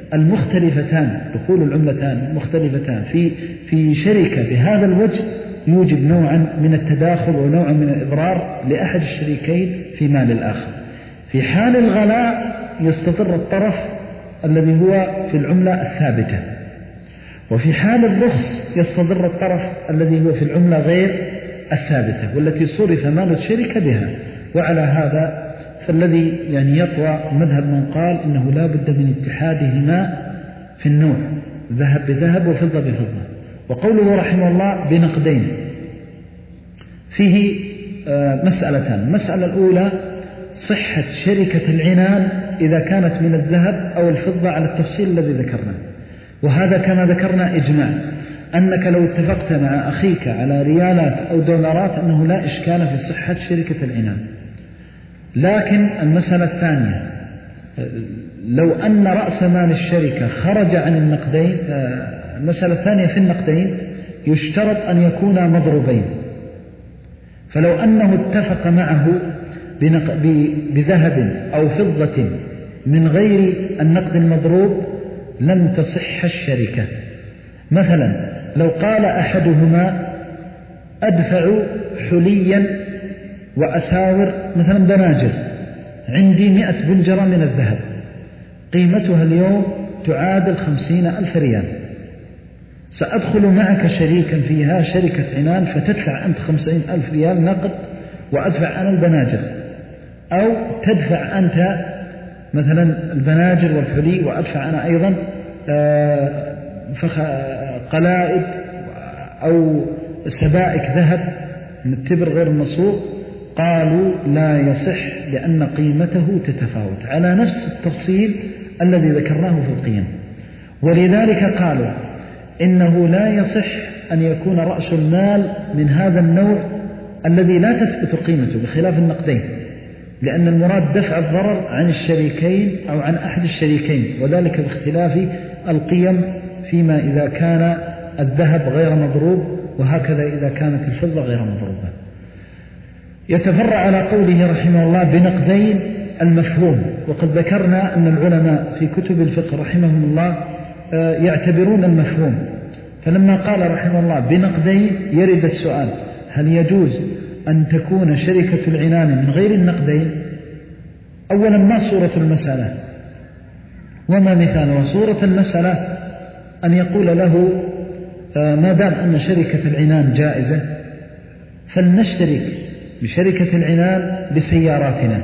المختلفتان في شركة بهذا الوجه يوجد نوعا من التداخل ونوعا من الإضرار لأحد الشريكين في مال الآخر. في حال الغلاء يستقر الطرف الذي هو في العملة الثابتة، وفي حال الرخص يستضر الطرف الذي هو في العملة غير الثابتة والتي صرف مال الشركة بها. وعلى هذا فالذي يعني يطوى مذهب من قال إنه لا بد من اتحادهما في النوع، ذهب بذهب وفضة بفضة. وقوله رحمه الله بنقدين فيه مسألتان. المسألة الأولى صحة شركة العنان إذا كانت من الذهب أو الفضة على التفصيل الذي ذكرناه، وهذا كما ذكرنا إجماع أنك لو اتفقت مع أخيك على ريالات أو دولارات أنه لا إشكال في صحة شركة العنان. لكن المسألة الثانية لو أن رأس مال الشركة خرج عن النقدين، المسألة الثانية في النقدين يشترط أن يكونا مضروبين. فلو أنه اتفق معه بذهب أو فضة من غير النقد المضروب لم تصح الشركة. مثلا لو قال أحدهما أدفع حليا وأساور مثلا بناجر، عندي 100 بنجرة من الذهب قيمتها اليوم تعادل 50,000 ريال، سأدخل معك شريكا فيها شركة عنان فتدفع أنت 50,000 ريال نقد وأدفع أنا البناجر، أو تدفع أنت مثلا البناجر والحلي وأدفع أنا أيضا قلائد أو سبائك ذهب من التبر غير المصروف. قالوا لا يصح لأن قيمته تتفاوت على نفس التفصيل الذي ذكرناه في القيم. ولذلك قالوا إنه لا يصح أن يكون رأس المال من هذا النوع الذي لا تثبت قيمته بخلاف النقدين، لأن المراد دفع الضرر عن الشريكين أو عن أحد الشريكين، وذلك باختلاف القيم فيما إذا كان الذهب غير مضروب، وهكذا إذا كانت الفضة غير مضروبة. يتفرع على قوله رحمه الله بنقدين المفهوم. وقد ذكرنا أن العلماء في كتب الفقه رحمهم الله يعتبرون المفهوم، فلما قال رحمه الله بنقدين يرد السؤال هل يجوز أن تكون شركة العنان من غير النقدين؟ أولا ما صورة المسألة وما مثالها؟ صورة المسألة أن يقول له ما دام أن شركة العنان جائزة فلنشترك بشركة العنان بسياراتنا،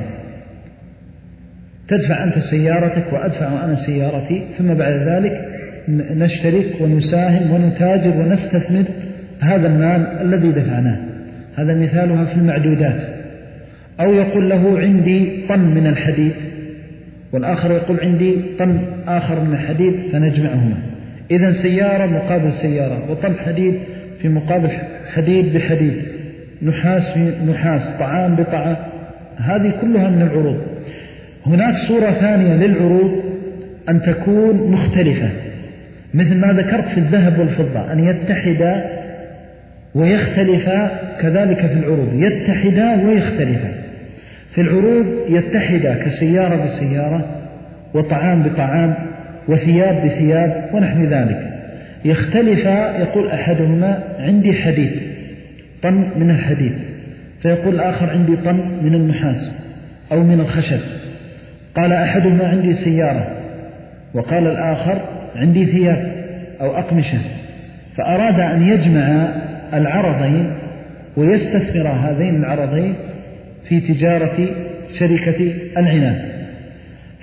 تدفع أنت سيارتك وأدفع أنا سيارتي، ثم بعد ذلك نشترك ونساهم ونتاجر ونستثمر هذا المال الذي دفعناه. هذا مثالها في المعدودات. أو يقول له عندي طن من الحديد والآخر يقول عندي طن آخر من الحديد فنجمعهما، إذن سيارة مقابل سيارة، وطن حديد في مقابل حديد بحديد، نحاس في نحاس، طعام بطعام، هذه كلها من العروض. هناك صورة ثانية للعروض أن تكون مختلفة، مثل ما ذكرت في الذهب والفضة أن يتحدا ويختلفا، كذلك في العروض يتحدا ويختلفا. في العروض يتحدا كسيارة بسيارة وطعام بطعام وثياب بثياب ونحو ذلك. يختلفا، يقول أحدهما عندي حديد طن من الحديد، فيقول الآخر عندي طن من النحاس أو من الخشب. قال أحدهما عندي سيارة وقال الآخر عندي ثياب أو أقمشة، فأراد أن يجمع العرضين ويستثمر هذين العرضين في تجارة شركة العنان.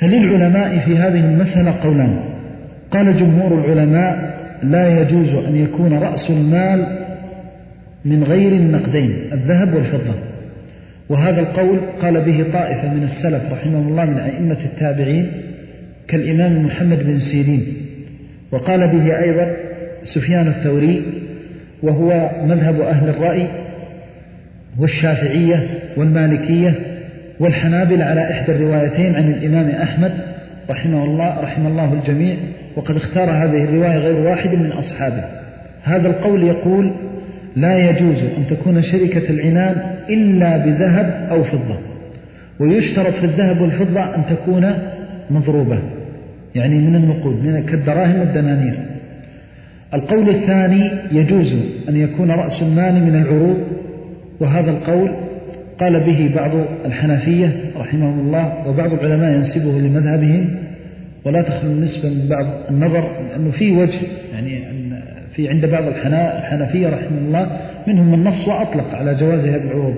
فللعلماء في هذه المسألة قولان. قال جمهور العلماء لا يجوز أن يكون رأس المال من غير النقدين الذهب والفضة، وهذا القول قال به طائفة من السلف رحمه الله من أئمة التابعين كالإمام محمد بن سيرين، وقال به أيضا سفيان الثوري، وهو مذهب أهل الرأي والشافعية والمالكية والحنابل على إحدى الروايتين عن الإمام أحمد رحمه الله الجميع، وقد اختار هذه الرواية غير واحد من أصحابه. هذا القول يقول لا يجوز أن تكون شركة العنان إلا بذهب أو فضة، ويشترط في الذهب والفضة أن تكون مضروبة، يعني من النقود كالدراهم والدنانير. القول الثاني يجوز أن يكون رأس المال من العروض، وهذا القول قال به بعض الحنفية رحمهم الله، وبعض العلماء ينسبه لمذهبهم، ولا تخلو النسبة من بعض النظر، لأنه في وجه يعني في عند بعض الحنفية رحمه الله منهم من نص وأطلق على جوازها بالعروض،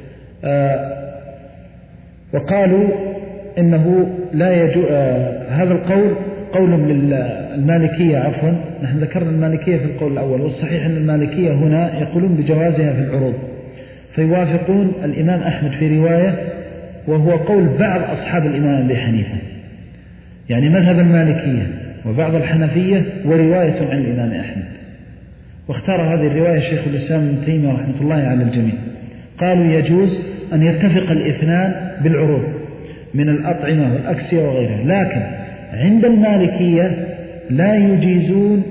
وقالوا إنه لا يجوز. هذا القول قول للمالكية، عفوا نحن ذكرنا المالكية في القول الأول، والصحيح أن المالكية هنا يقولون بجوازها في العروض، فيوافقون الإمام أحمد في رواية، وهو قول بعض أصحاب الإمام أبي حنيفة، يعني مذهب المالكية وبعض الحنفية ورواية عن الإمام أحمد. واختار هذه الرواية شيخ الإسلام ابن تيمية رحمة الله على الجميع. قالوا يجوز أن يتفق الاثنان بالعروض من الأطعمة والأكسية وغيرها، لكن عند المالكية لا يجيزون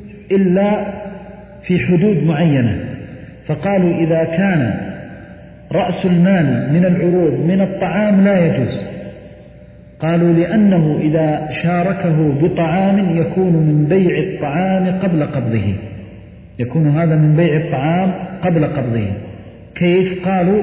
إلا في حدود معينة، فقالوا إذا كان رأس المال من العروض من الطعام لا يجوز. قالوا لأنه إذا شاركه بطعام يكون من بيع الطعام قبل قبضه، يكون هذا من بيع الطعام قبل قبضه. كيف؟ قالوا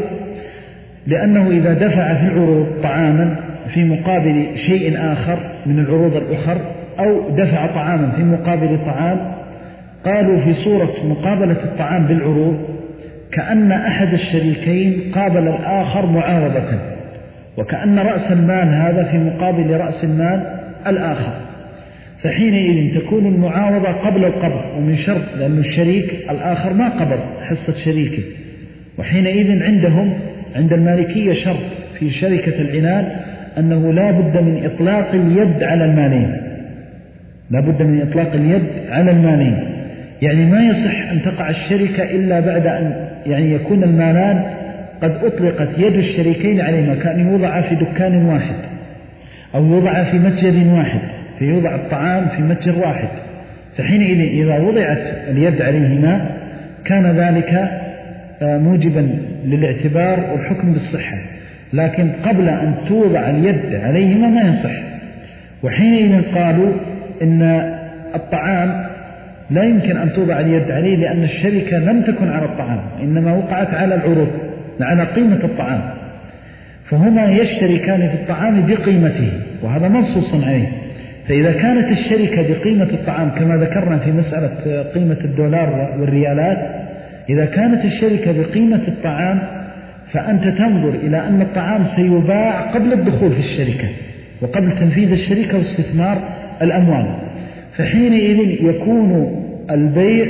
لأنه إذا دفع في العروض طعاما في مقابل شيء آخر من العروض الأخر، أو دفع طعاما في مقابل طعام، قالوا في صورة مقابلة الطعام بالعروض كأن أحد الشريكين قابل الآخر معاوضة، وكأن رأس المال هذا في مقابل رأس المال الآخر، فحينئذ تكون المعاوضة قبل القبض، ومن شرط لأن الشريك الآخر ما قبض حصة شريكه، وحينئذ عندهم عند المالكية شرط في شركة العنان أنه لا بد من إطلاق اليد على المالين، لا بد من إطلاق اليد على المالين، يعني ما يصح أن تقع الشركة إلا بعد أن يعني يكون المالان قد أطلقت يد الشريكين عليهما، كأن يوضع في دكان واحد أو يوضع في متجر واحد، فيوضع الطعام في متجر واحد، فحينئذ إذا وضعت اليد عليهما كان ذلك موجبا للاعتبار والحكم بالصحة، لكن قبل أن توضع اليد عليهما ما يصح. وحينئذ قالوا إن الطعام لا يمكن أن توضع اليد عليه، لأن الشركة لم تكن على الطعام، إنما وقعت على العروض على قيمة الطعام، فهما يشتركان في الطعام بقيمته، وهذا منصوص عليه. فإذا كانت الشركة بقيمة الطعام كما ذكرنا في مسألة قيمة الدولار والريالات، إذا كانت الشركة بقيمة الطعام فأنت تنظر إلى أن الطعام سيباع قبل الدخول في الشركة وقبل تنفيذ الشركة واستثمار الأموال، فحينئذ يكون البيع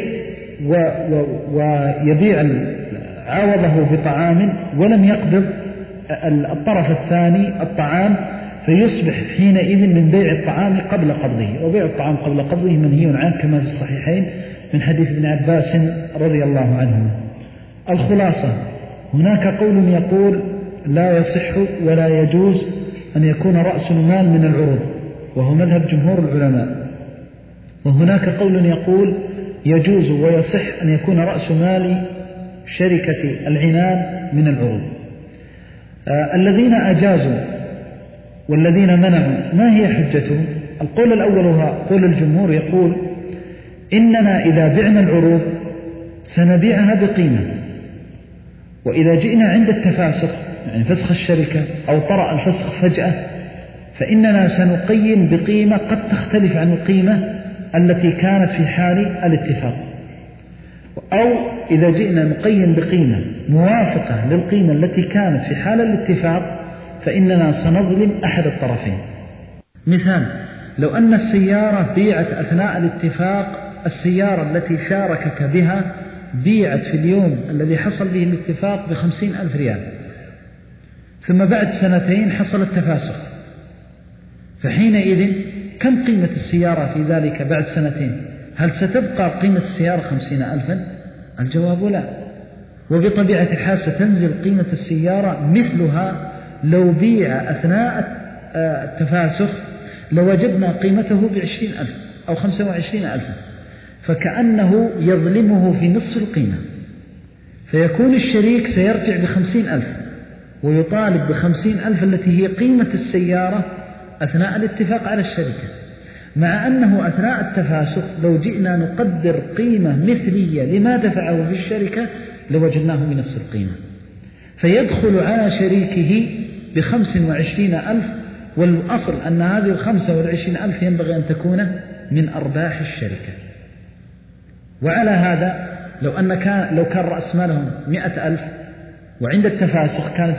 ويبيع عاوضه بطعام ولم يقبض الطرف الثاني الطعام، فيصبح حينئذ من بيع الطعام قبل قبضه، وبيع الطعام قبل قبضه منهي عنه كما في الصحيحين من حديث ابن عباس رضي الله عنه. الخلاصة هناك قول يقول لا يصح ولا يجوز أن يكون رأس المال من العروض، وهو مذهب جمهور العلماء، وهناك قول يقول يجوز ويصح أن يكون رأس مال شركة العنان من العروض. الذين أجازوا والذين منعوا ما هي حجتهم؟ القول الأول هو قول الجمهور، يقول إننا إذا بعنا العروض سنبيعها بقيمة، وإذا جئنا عند التفاسخ يعني فسخ الشركة أو طرأ الفسخ فجأة فإننا سنقيم بقيمة قد تختلف عن القيمة التي كانت في حال الاتفاق، أو إذا جئنا نقيم بقيمة موافقة للقيمة التي كانت في حال الاتفاق فإننا سنظلم أحد الطرفين، مثال: لو أن السيارة بيعت أثناء الاتفاق، السيارة التي شاركك بها بيعت في اليوم الذي حصل به الاتفاق ب50,000 ريال، ثم بعد 2 حصل التفاسخ، فحينئذ كم قيمة السيارة في ذلك بعد 2؟ هل ستبقى قيمة السيارة 50,000؟ الجواب لا، وبطبيعة الحال ستنزل قيمة السيارة مثلها لو بيع أثناء التفاسخ لوجدنا قيمته ب20,000 أو 25,000، فكأنه يظلمه في نصف القيمة، فيكون الشريك سيرجع ب50,000 ويطالب ب50,000 التي هي قيمة السيارة أثناء الاتفاق على الشركة، مع أنه أثناء التفاسخ لو جئنا نقدر قيمة مثلية لما دفعه في الشركة لوجدناه من نصف القيمة، فيدخل على شريكه ب25,000، والأصل أن هذه 25,000 ينبغي أن تكون من أرباح الشركة. وعلى هذا لو كان رأس مالهم 100,000 وعند التفاسخ كانت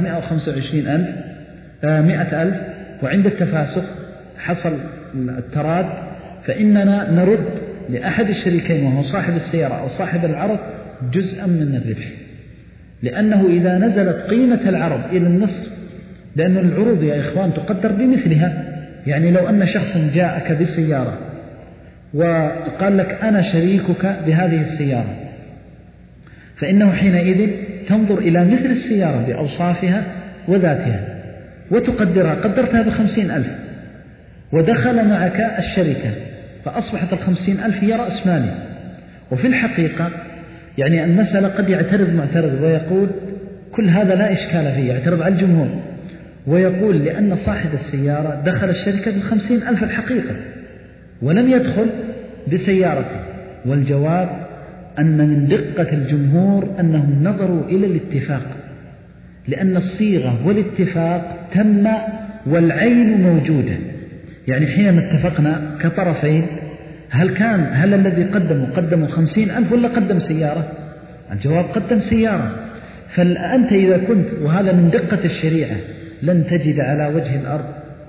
100,000 وعند التفاسخ حصل التراد، فإننا نرد لأحد الشريكين وهو صاحب السيارة أو صاحب العرض جزءا من الربح، لأنه إذا نزلت قيمة العرض إلى النصف، لأن العروض يا إخوان تقدر بمثلها، يعني لو أن شخص جاءك بسيارة وقال لك أنا شريكك بهذه السيارة، فإنه حينئذ تنظر إلى مثل السيارة بأوصافها وذاتها وتقدرها، قدرتها ب50,000 ودخل معك الشركة فأصبحت 50,000 هي رأس مالي. وفي الحقيقة يعني المسألة قد يعترض معترض ويقول كل هذا لا إشكال فيه، يعترض على الجمهور ويقول لأن صاحب السيارة دخل الشركة ب50,000 الحقيقة ولم يدخل بسيارته، والجواب أن من دقة الجمهور أنهم نظروا إلى الاتفاق، لأن الصيغة والاتفاق تم والعين موجودة، يعني حينما اتفقنا كطرفين هل الذي قدموا 50,000 ولا قدم سيارة؟ الجواب قدم سيارة. فأنت إذا كنت، وهذا من دقة الشريعة، لن تجد على وجه الأرض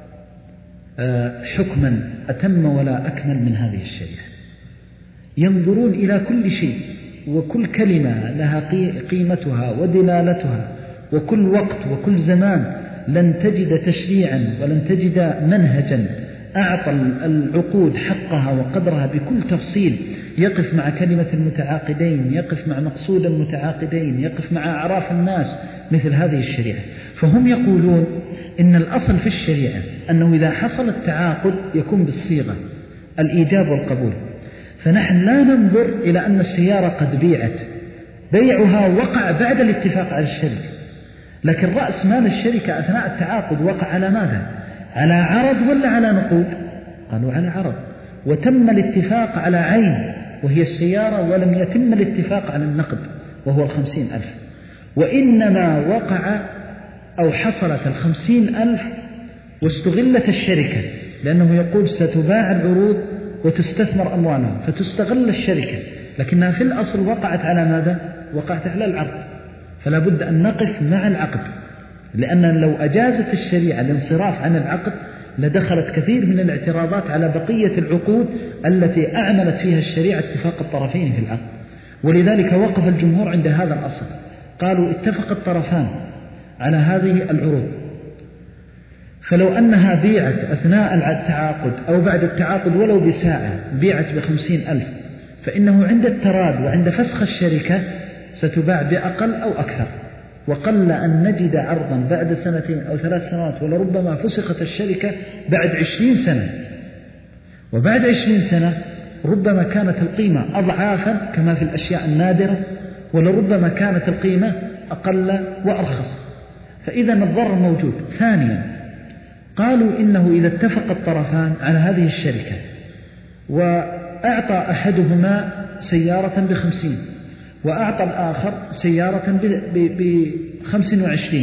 حكما أتم ولا أكمل من هذه الشريعة. ينظرون إلى كل شيء، وكل كلمة لها قيمتها ودلالتها، وكل وقت وكل زمان لن تجد تشريعا ولن تجد منهجا أعطى العقود حقها وقدرها بكل تفصيل، يقف مع كلمة المتعاقدين، يقف مع مقصود المتعاقدين، يقف مع أعراف الناس مثل هذه الشريعة. فهم يقولون إن الأصل في الشريعة أنه إذا حصل التعاقد يكون بالصيغة الإيجاب والقبول، فنحن لا ننظر إلى أن السيارة قد بيعها وقع بعد الاتفاق على الشركة، لكن رأس مال الشركة أثناء التعاقد وقع على ماذا؟ على عرض ولا على نقود؟ قالوا على عرض، وتم الاتفاق على عين وهي السيارة، ولم يتم الاتفاق على النقد وهو 50,000. وإنما وقع أو حصلت 50,000 واستغلت الشركة، لأنه يقول ستباع العروض وتستثمر أموالهم فتستغل الشركة، لكنها في الأصل وقعت على ماذا؟ وقعت على العرض. فلا بد أن نقف مع العقد، لأن لو أجازت الشريعة الانصراف عن العقد لدخلت كثير من الاعتراضات على بقية العقود التي أعملت فيها الشريعة اتفاق الطرفين في العقد. ولذلك وقف الجمهور عند هذا الأصل، قالوا اتفق الطرفان على هذه العروض، فلو أنها بيعت أثناء التعاقد أو بعد التعاقد ولو بساعة بيعت ب50,000، فإنه عند التراد وعند فسخ الشركة ستباع بأقل أو أكثر. وقل أن نجد عرضا بعد 2 أو 3 سنوات، ولربما فسخت الشركة بعد 20 سنة، وبعد 20 سنة ربما كانت القيمة أضعافا كما في الأشياء النادرة، ولربما كانت القيمة أقل وأرخص، فإذا الضرر موجود. ثانيا قالوا إنه إذا اتفق الطرفان على هذه الشركة وأعطى أحدهما سيارة ب50 وأعطى الآخر سيارة ب25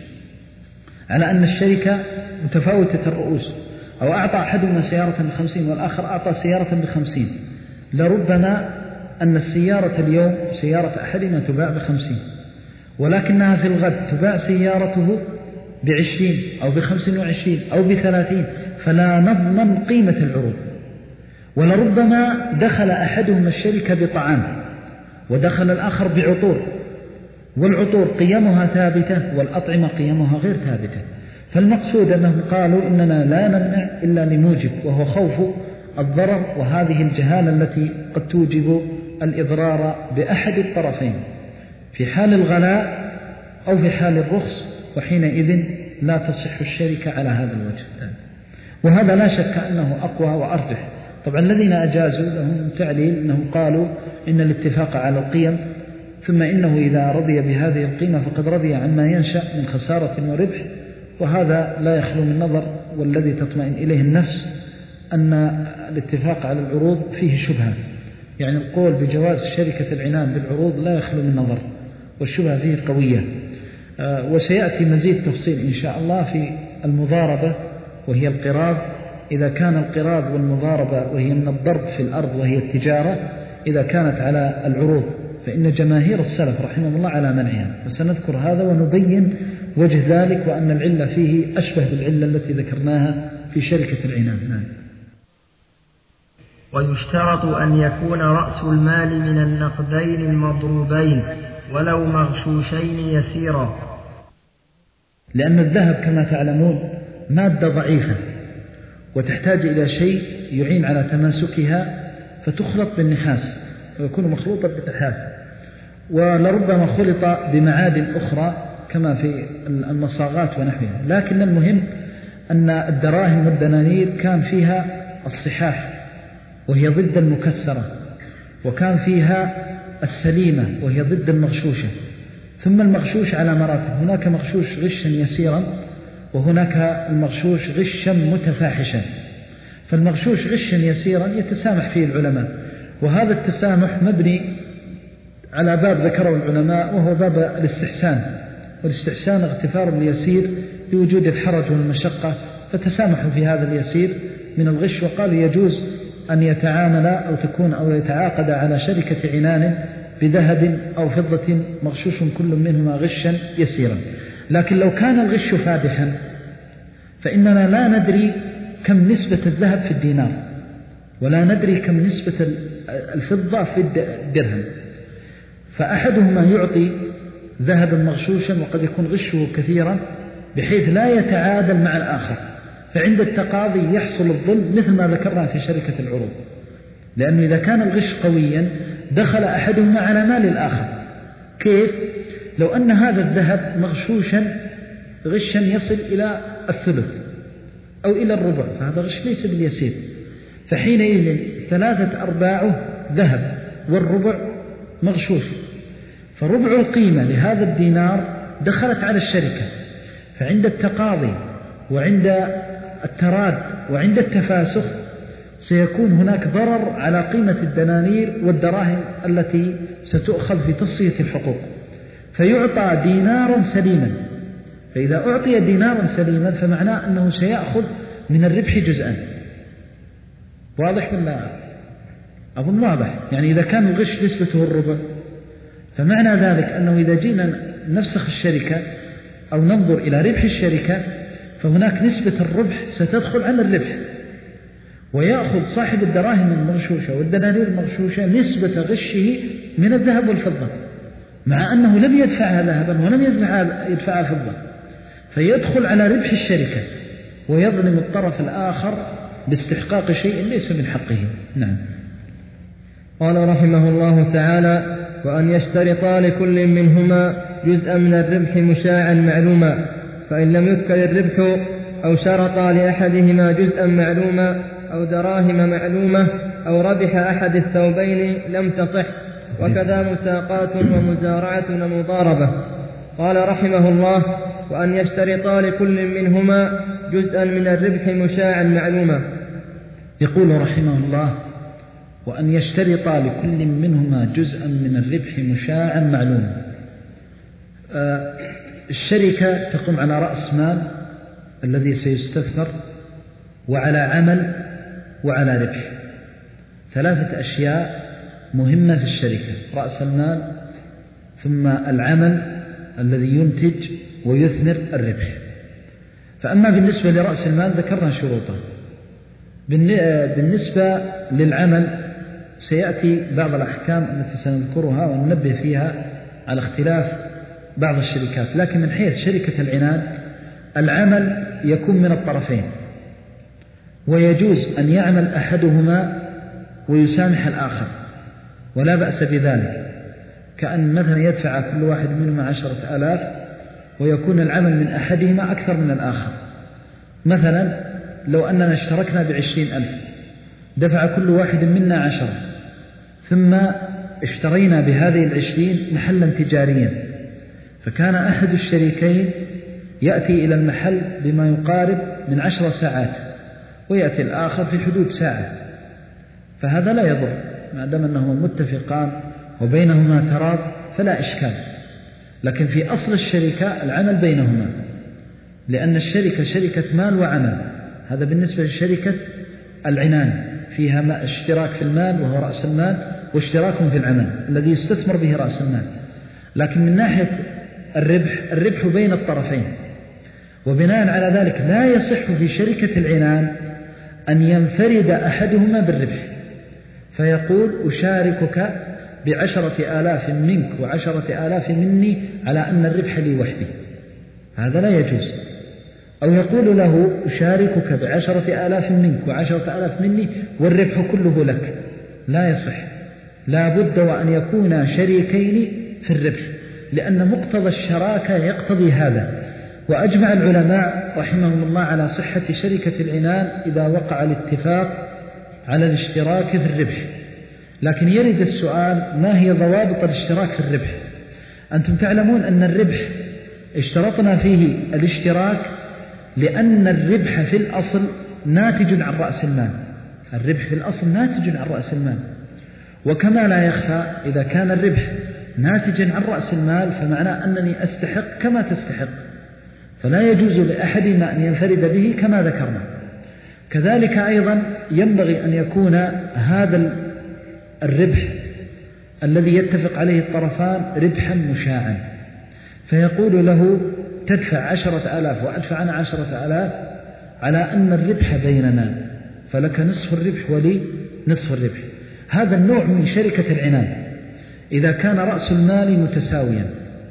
على أن الشركة متفاوتة الرؤوس، أو أعطى أحدهما سيارة ب50 والآخر أعطى سيارة ب50، لربما أن السيارة اليوم سيارة أحدهما تباع ب50 ولكنها في الغد تباع سيارته ب20 أو ب25 أو ب30، فلا نضمن قيمة العروض. ولربما دخل أحدهم الشركة بطعام ودخل الآخر بعطور، والعطور قيمها ثابتة والأطعمة قيمها غير ثابتة. فالمقصود أنهم قالوا إننا لا نمنع إلا لموجب، وهو خوف الضرر وهذه الجهالة التي قد توجب الإضرار بأحد الطرفين في حال الغلاء أو في حال الرخص، وحينئذ لا تصح الشركة على هذا الوجه. وهذا لا شك أنه أقوى وأرجح. طبعا الذين أجازوا لهم تعليل أنهم قالوا إن الاتفاق على القيم، ثم إنه إذا رضي بهذه القيمة فقد رضي عما ينشأ من خسارة وربح، وهذا لا يخلو من نظر. والذي تطمئن إليه النفس أن الاتفاق على العروض فيه شبهة، يعني القول بجواز شركة العنان بالعروض لا يخلو من نظر، والشبهة فيه قوية. وسيأتي مزيد تفصيل إن شاء الله في المضاربة وهي القراض. إذا كان القراض والمضاربة وهي من الضرب في الأرض وهي التجارة إذا كانت على العروض، فإن جماهير السلف رحمه الله على منعها، وسنذكر هذا ونبين وجه ذلك، وأن العلة فيه أشبه بالعلة التي ذكرناها في شركة العنان. ويشترط أن يكون رأس المال من النقدين المضروبين ولو مغشوشين يسيرا، لأن الذهب كما تعلمون مادة ضعيفة وتحتاج إلى شيء يعين على تماسكها، فتخلط بالنحاس ويكون مخلوطا بالنحاس، ولربما خلط بمعادن أخرى كما في المصاغات ونحوها. لكن المهم أن الدراهم والدنانير كان فيها الصحاح وهي ضد المكسرة، وكان فيها السليمة وهي ضد المغشوشة. ثم المغشوش على مراتب، هناك مغشوش غشا يسيرا، وهناك المغشوش غشا متفاحشا. فالمغشوش غشا يسيرا يتسامح فيه العلماء، وهذا التسامح مبني على باب ذكره العلماء وهو باب الاستحسان، والاستحسان اغتفار اليسير بوجود الحرج والمشقة، فتسامحوا في هذا اليسير من الغش، وقالوا يجوز أن يتعامل أو يتعاقد على شركة عنان بذهب أو فضة مغشوش كل منهما غشا يسيرا. لكن لو كان الغش فادحا فإننا لا ندري كم نسبة الذهب في الدينار، ولا ندري كم نسبة الفضة في الدرهم، فأحدهما يعطي ذهبا مغشوشا وقد يكون غشه كثيرا بحيث لا يتعادل مع الآخر، فعند التقاضي يحصل الظلم مثل ما ذكرنا في شركة العروض. لأنه إذا كان الغش قويا دخل أحدهما على مال الآخر. كيف؟ لو أن هذا الذهب مغشوشا غشا يصل إلى الثلث أو إلى الربع، فهذا غش ليس باليسير، فحينئذ 3/4 ذهب والربع مغشوش، فربع القيمة لهذا الدينار دخلت على الشركة. فعند التقاضي وعند التراد وعند التفاسخ سيكون هناك ضرر على قيمة الدنانير والدراهم التي ستؤخذ في تصفية الحقوق، فيعطى دينارا سليما. فإذا أعطي دينارا سليما فمعناه أنه سيأخذ من الربح جزءا. واضح ولا أظن واضح؟ يعني إذا كان الغش نسبته الربع، فمعنى ذلك أنه إذا جينا نفسخ الشركة أو ننظر إلى ربح الشركة فهناك نسبة الربح ستدخل على الربح، ويأخذ صاحب الدراهم المغشوشة والدنانير المغشوشة نسبة غشه من الذهب والفضة، مع أنه لم يدفعها ذهبا ولم يدفعها فضة، فيدخل على ربح الشركة ويظلم الطرف الآخر باستحقاق شيء ليس من حقه. نعم. قال رحمه الله تعالى: وأن يشترطا لكل منهما جزءا من الربح مشاعا معلوما، فإن لم يذكر الربح أو شرطا لأحدهما جزءا معلوما أو دراهم معلومة أو ربح أحد الثوبين لم تصح، وكذا مساقات ومزارعة ومضاربة. قال رحمه الله: وأن يشترطا لكل منهما جزءا من الربح مشاعا معلوما. يقول رحمه الله: وأن يشترطا لكل منهما جزءا من الربح مشاعا معلوما. الشركة تقوم على رأس مال الذي سيستثمر، وعلى عمل، وعلى ربح. 3 أشياء مهمة في الشركة: رأس المال، ثم العمل الذي ينتج ويثمر الربح. فأما بالنسبة لرأس المال ذكرنا شروطه، بالنسبة للعمل سيأتي بعض الأحكام التي سنذكرها وننبه فيها على اختلاف بعض الشركات، لكن من حيث شركة العنان العمل يكون من الطرفين، ويجوز أن يعمل أحدهما ويسامح الآخر ولا بأس بذلك، كأن مثلا يدفع كل واحد منهما 10,000 ويكون العمل من أحدهما أكثر من الآخر. مثلا لو أننا اشتركنا ب20,000 دفع كل واحد منا 10، ثم اشترينا بهذه 20 محلا تجاريا، فكان أحد الشريكين يأتي إلى المحل بما يقارب من 10 ساعات ويأتي الآخر في حدود ساعة، فهذا لا يضر ما دام أنهما متفقان وبينهما تراض فلا إشكال. لكن في أصل الشركة العمل بينهما، لأن الشركة شركة مال وعمل. هذا بالنسبة لشركة العنان فيها اشتراك في المال وهو رأس المال، واشتراك في العمل الذي يستثمر به رأس المال. لكن من ناحية الربح بين الطرفين، وبناء على ذلك لا يصح في شركة العنان أن ينفرد أحدهما بالربح فيقول أشاركك ب10,000 منك و10,000 مني على أن الربح لي وحدي، هذا لا يجوز. أو يقول له أشاركك ب10,000 منك و10,000 مني والربح كله لك، لا يصح. لا بد وأن يكون شريكين في الربح، لأن مقتضى الشراكة يقتضي هذا. وأجمع العلماء رحمهم الله على صحة شركة العنان إذا وقع الاتفاق على الاشتراك في الربح. لكن يرد السؤال: ما هي ضوابط الاشتراك في الربح؟ أنتم تعلمون أن الربح اشترطنا فيه الاشتراك لأن الربح في الأصل ناتج عن رأس المال. الربح في الأصل ناتج عن رأس المال، وكما لا يخفى إذا كان الربح ناتجا عن رأس المال فمعناه أنني أستحق كما تستحق، فلا يجوز لأحدنا أن ينفرد به كما ذكرنا. كذلك أيضا ينبغي أن يكون هذا الربح الذي يتفق عليه الطرفان ربحا مشاعا، فيقول له: تدفع 10,000 وأدفع أنا 10,000 على أن الربح بيننا، فلك نصف الربح ولي نصف الربح. هذا النوع من شركة العنان إذا كان رأس المال متساويا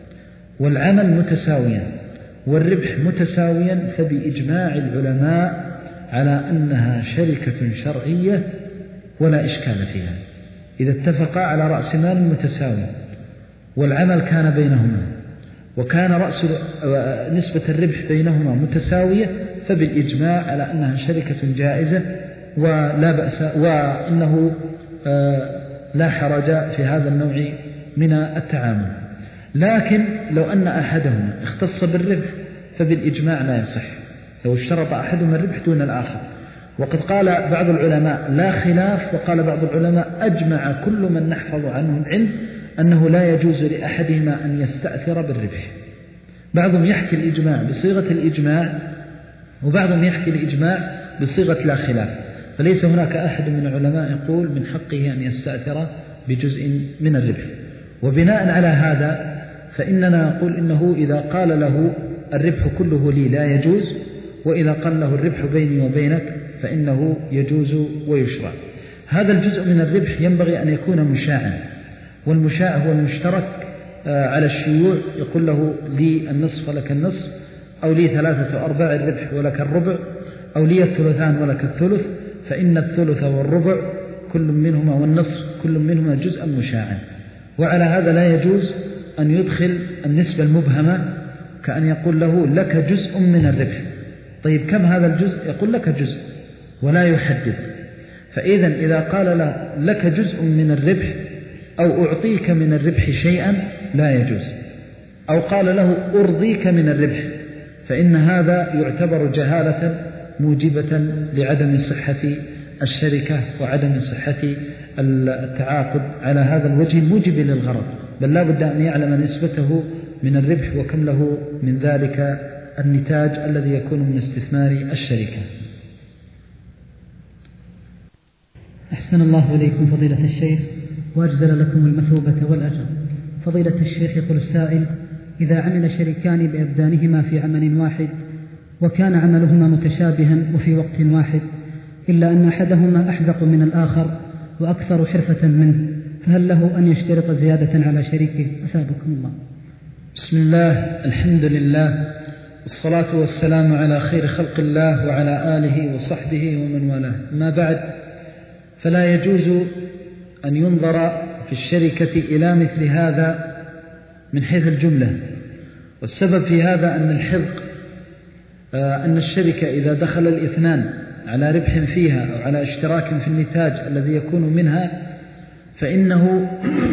والعمل متساويا والربح متساويا، فبإجماع العلماء على أنها شركة شرعية ولا إشكال فيها إذا اتفقا على رأس مال متساوي والعمل كان بينهما وكان نسبة الربح بينهما متساوية، فبالإجماع على أنها شركة جائزة ولا بأس، وإنه لا حرج في هذا النوع من التعامل. لكن لو أن أحدهما اختص بالربح فبالإجماع لا يصح، لو اشترط أحدهما الربح دون الآخر. وقد قال بعض العلماء لا خلاف، وقال بعض العلماء أجمع كل من نحفظ عنه العلم أنه لا يجوز لأحدهما أن يستأثر بالربح. بعضهم يحكي الإجماع بصيغة الإجماع، وبعضهم يحكي الإجماع بصيغة لا خلاف، فليس هناك أحد من العلماء يقول من حقه أن يستأثر بجزء من الربح. وبناء على هذا فإننا نقول إنه إذا قال له الربح كله لي لا يجوز، وإذا قال له الربح بيني وبينك فإنه يجوز ويشرع. هذا الجزء من الربح ينبغي أن يكون مشاعا، والمشاع هو المشترك على الشيوع، يقول له لي النصف ولك النصف، أو لي 3/4 الربح ولك الربع، أو لي الثلثان ولك الثلث، فإن الثلث والربع كل منهما والنصف كل منهما جزءا مشاعا. وعلى هذا لا يجوز أن يدخل النسبة المبهمة، كأن يقول له لك جزء من الربح. طيب كم هذا الجزء؟ يقول لك جزء ولا يحدد. فإذا إذا قال له لك جزء من الربح أو أعطيك من الربح شيئا لا يجوز، أو قال له أرضيك من الربح، فإن هذا يعتبر جهالة موجبة لعدم صحة الشركة وعدم صحة التعاقد على هذا الوجه الموجب للغرض، بل لا بد أن يعلم نسبته من الربح وكم له من ذلك النتاج الذي يكون من استثمار الشركة. أحسن الله إليكم فضيلة الشيخ، وأجزل لكم المثوبة والأجر. فضيلة الشيخ، يقول السائل: إذا عمل شريكان بأبدانهما في عمل واحد وكان عملهما متشابها وفي وقت واحد، إلا أن أحدهما أحذق من الآخر وأكثر حرفة منه، فهل له أن يشترط زيادة على شريكه؟ أثابكم الله. بسم الله، الحمد لله، الصلاة والسلام على خير خلق الله وعلى آله وصحبه ومن والاه. ما بعد، فلا يجوز أن ينظر في الشركة إلى مثل هذا من حيث الجملة. والسبب في هذا أن الحذق أن الشركة إذا دخل الاثنان على ربح فيها أو على اشتراك في النتاج الذي يكون منها، فإنه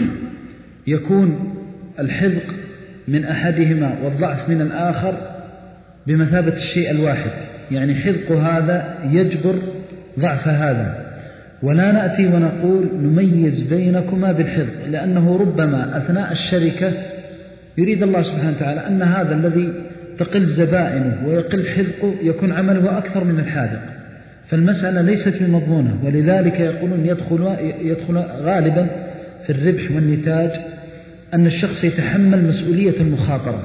يكون الحذق من أحدهما والضعف من الآخر بمثابة الشيء الواحد، يعني حذق هذا يجبر ضعف هذا. ولا نأتي ونقول نميز بينكما بالحذق، لأنه ربما أثناء الشركة يريد الله سبحانه وتعالى أن هذا الذي تقل زبائنه ويقل حذقه يكون عمله أكثر من الحاذق، فالمسألة ليست بمضمونة. ولذلك يقولون يدخل غالبا في الربح والنتاج أن الشخص يتحمل مسؤولية المخاطرة.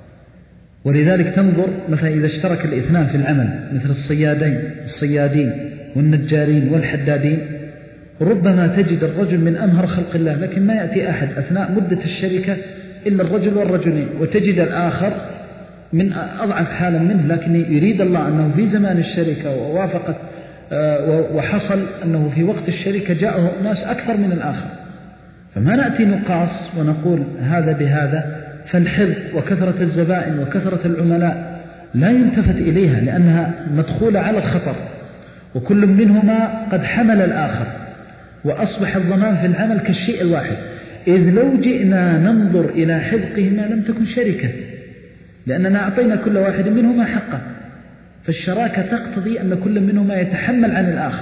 ولذلك تنظر مثلا إذا اشترك الاثنان في العمل مثل الصيادين والنجارين والحدادين، ربما تجد الرجل من أمهر خلق الله، لكن ما يأتي أحد أثناء مدة الشركة إلا الرجل والرجلين، وتجد الآخر من أضعف حالا منه، لكن يريد الله أنه في زمان الشركة ووافقت وحصل أنه في وقت الشركة جاءه ناس أكثر من الآخر، فما نأتي نقاس ونقول هذا بهذا. فالحذق وكثرة الزبائن وكثرة العملاء لا يلتفت إليها، لأنها مدخولة على الخطر، وكل منهما قد حمل الآخر، وأصبح الضمان في العمل كالشيء الواحد. إذ لو جئنا ننظر إلى حذقهما لم تكن شركة، لأننا أعطينا كل واحد منهما حقه، فالشراكة تقتضي أن كل منهما يتحمل عن الآخر.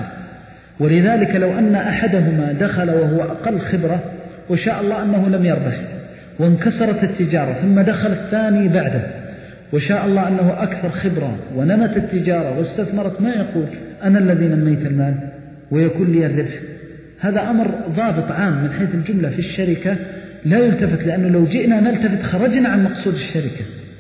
ولذلك لو أن أحدهما دخل وهو أقل خبرة وشاء الله أنه لم يربح وانكسرت التجارة، ثم دخل الثاني بعده وشاء الله أنه أكثر خبرة ونمت التجارة واستثمرت، ما يقول أنا الذي نميت المال ويكون لي الربح. هذا أمر ضابط عام من حيث الجملة في الشركة لا يلتفت، لأنه لو جئنا نلتفت خرجنا عن مقصود الشركة،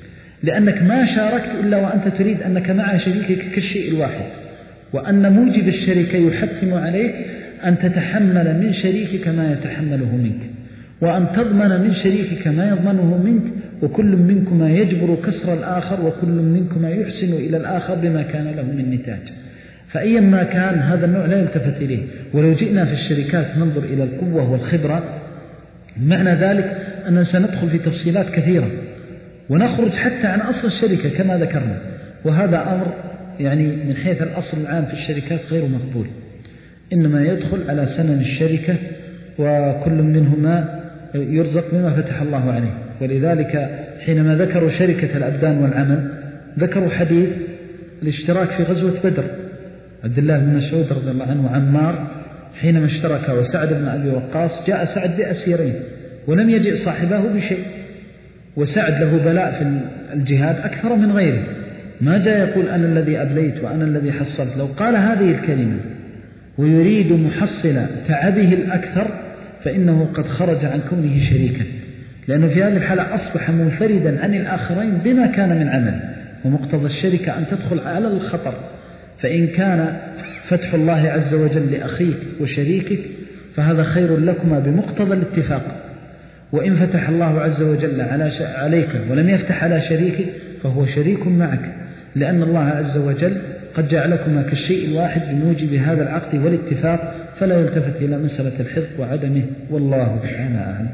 لأنك ما شاركت إلا وأنت تريد أنك مع شريكك كالشيء الواحد، وأن موجب الشركة يحتم عليك أن تتحمل من شريكك ما يتحمله منك، وأن تضمن من شريكك ما يضمنه منك، وكل منكما يجبر كسر الآخر، وكل منكما يحسن إلى الآخر بما كان له من نتاج. فأيا ما كان هذا النوع لا يلتفت إليه. ولو جئنا في الشركات ننظر إلى القوة والخبرة، معنى ذلك أننا سندخل في تفصيلات كثيرة ونخرج حتى عن أصل الشركة كما ذكرنا، وهذا أمر يعني من حيث الأصل العام في الشركات غير مقبول. إنما يدخل على سنن الشركة، وكل منهما يرزق بما فتح الله عليه. ولذلك حينما ذكروا شركة الأبدان والعمل ذكروا حديث الاشتراك في غزوة بدر. عبد الله بن مسعود رضي الله عنه وعمار حينما اشترك وسعد بن أبي وقاص، جاء سعد بأسيرين ولم يجئ صاحبه بشيء، وسعد له بلاء في الجهاد أكثر من غيره، ما جاء يقول أنا الذي أبليت وأنا الذي حصلت. لو قال هذه الكلمة ويريد محصل تعبه الأكثر فإنه قد خرج عن كونه شريكا، لأنه في هذه الحالة أصبح منفردا عن الآخرين بما كان من عمل. ومقتضى الشركة أن تدخل على الخطر، فإن كان فتح الله عز وجل لأخيك وشريكك فهذا خير لكما بمقتضى الاتفاق، وإن فتح الله عز وجل عليك ولم يفتح على شريكك فهو شريك معك، لأن الله عز وجل قد جعلكما كالشيء الواحد بموجب هذا العقد والاتفاق، فلا يلتفت إلى مسألة الحذق وعدمه، والله تعالى أعلم.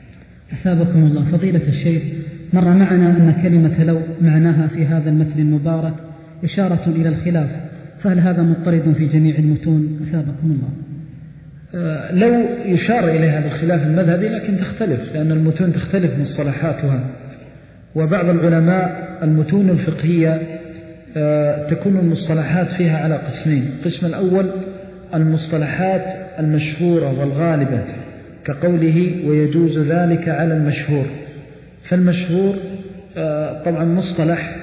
أثابكم الله. فضيلة الشيخ، مر معنا أن كلمة لو معناها في هذا المتن المبارك إشارة إلى الخلاف، فهل هذا مضطرد في جميع المتون؟ أثابكم الله. لو يشار إليها بالخلاف المذهبي، لكن تختلف، لأن المتون تختلف مصطلحاتها. وبعض العلماء المتون الفقهية تكون المصطلحات فيها على قسمين: القسم الأول المصطلحات المشهورة والغالبة كقوله ويجوز ذلك على المشهور. فالمشهور طبعا مصطلح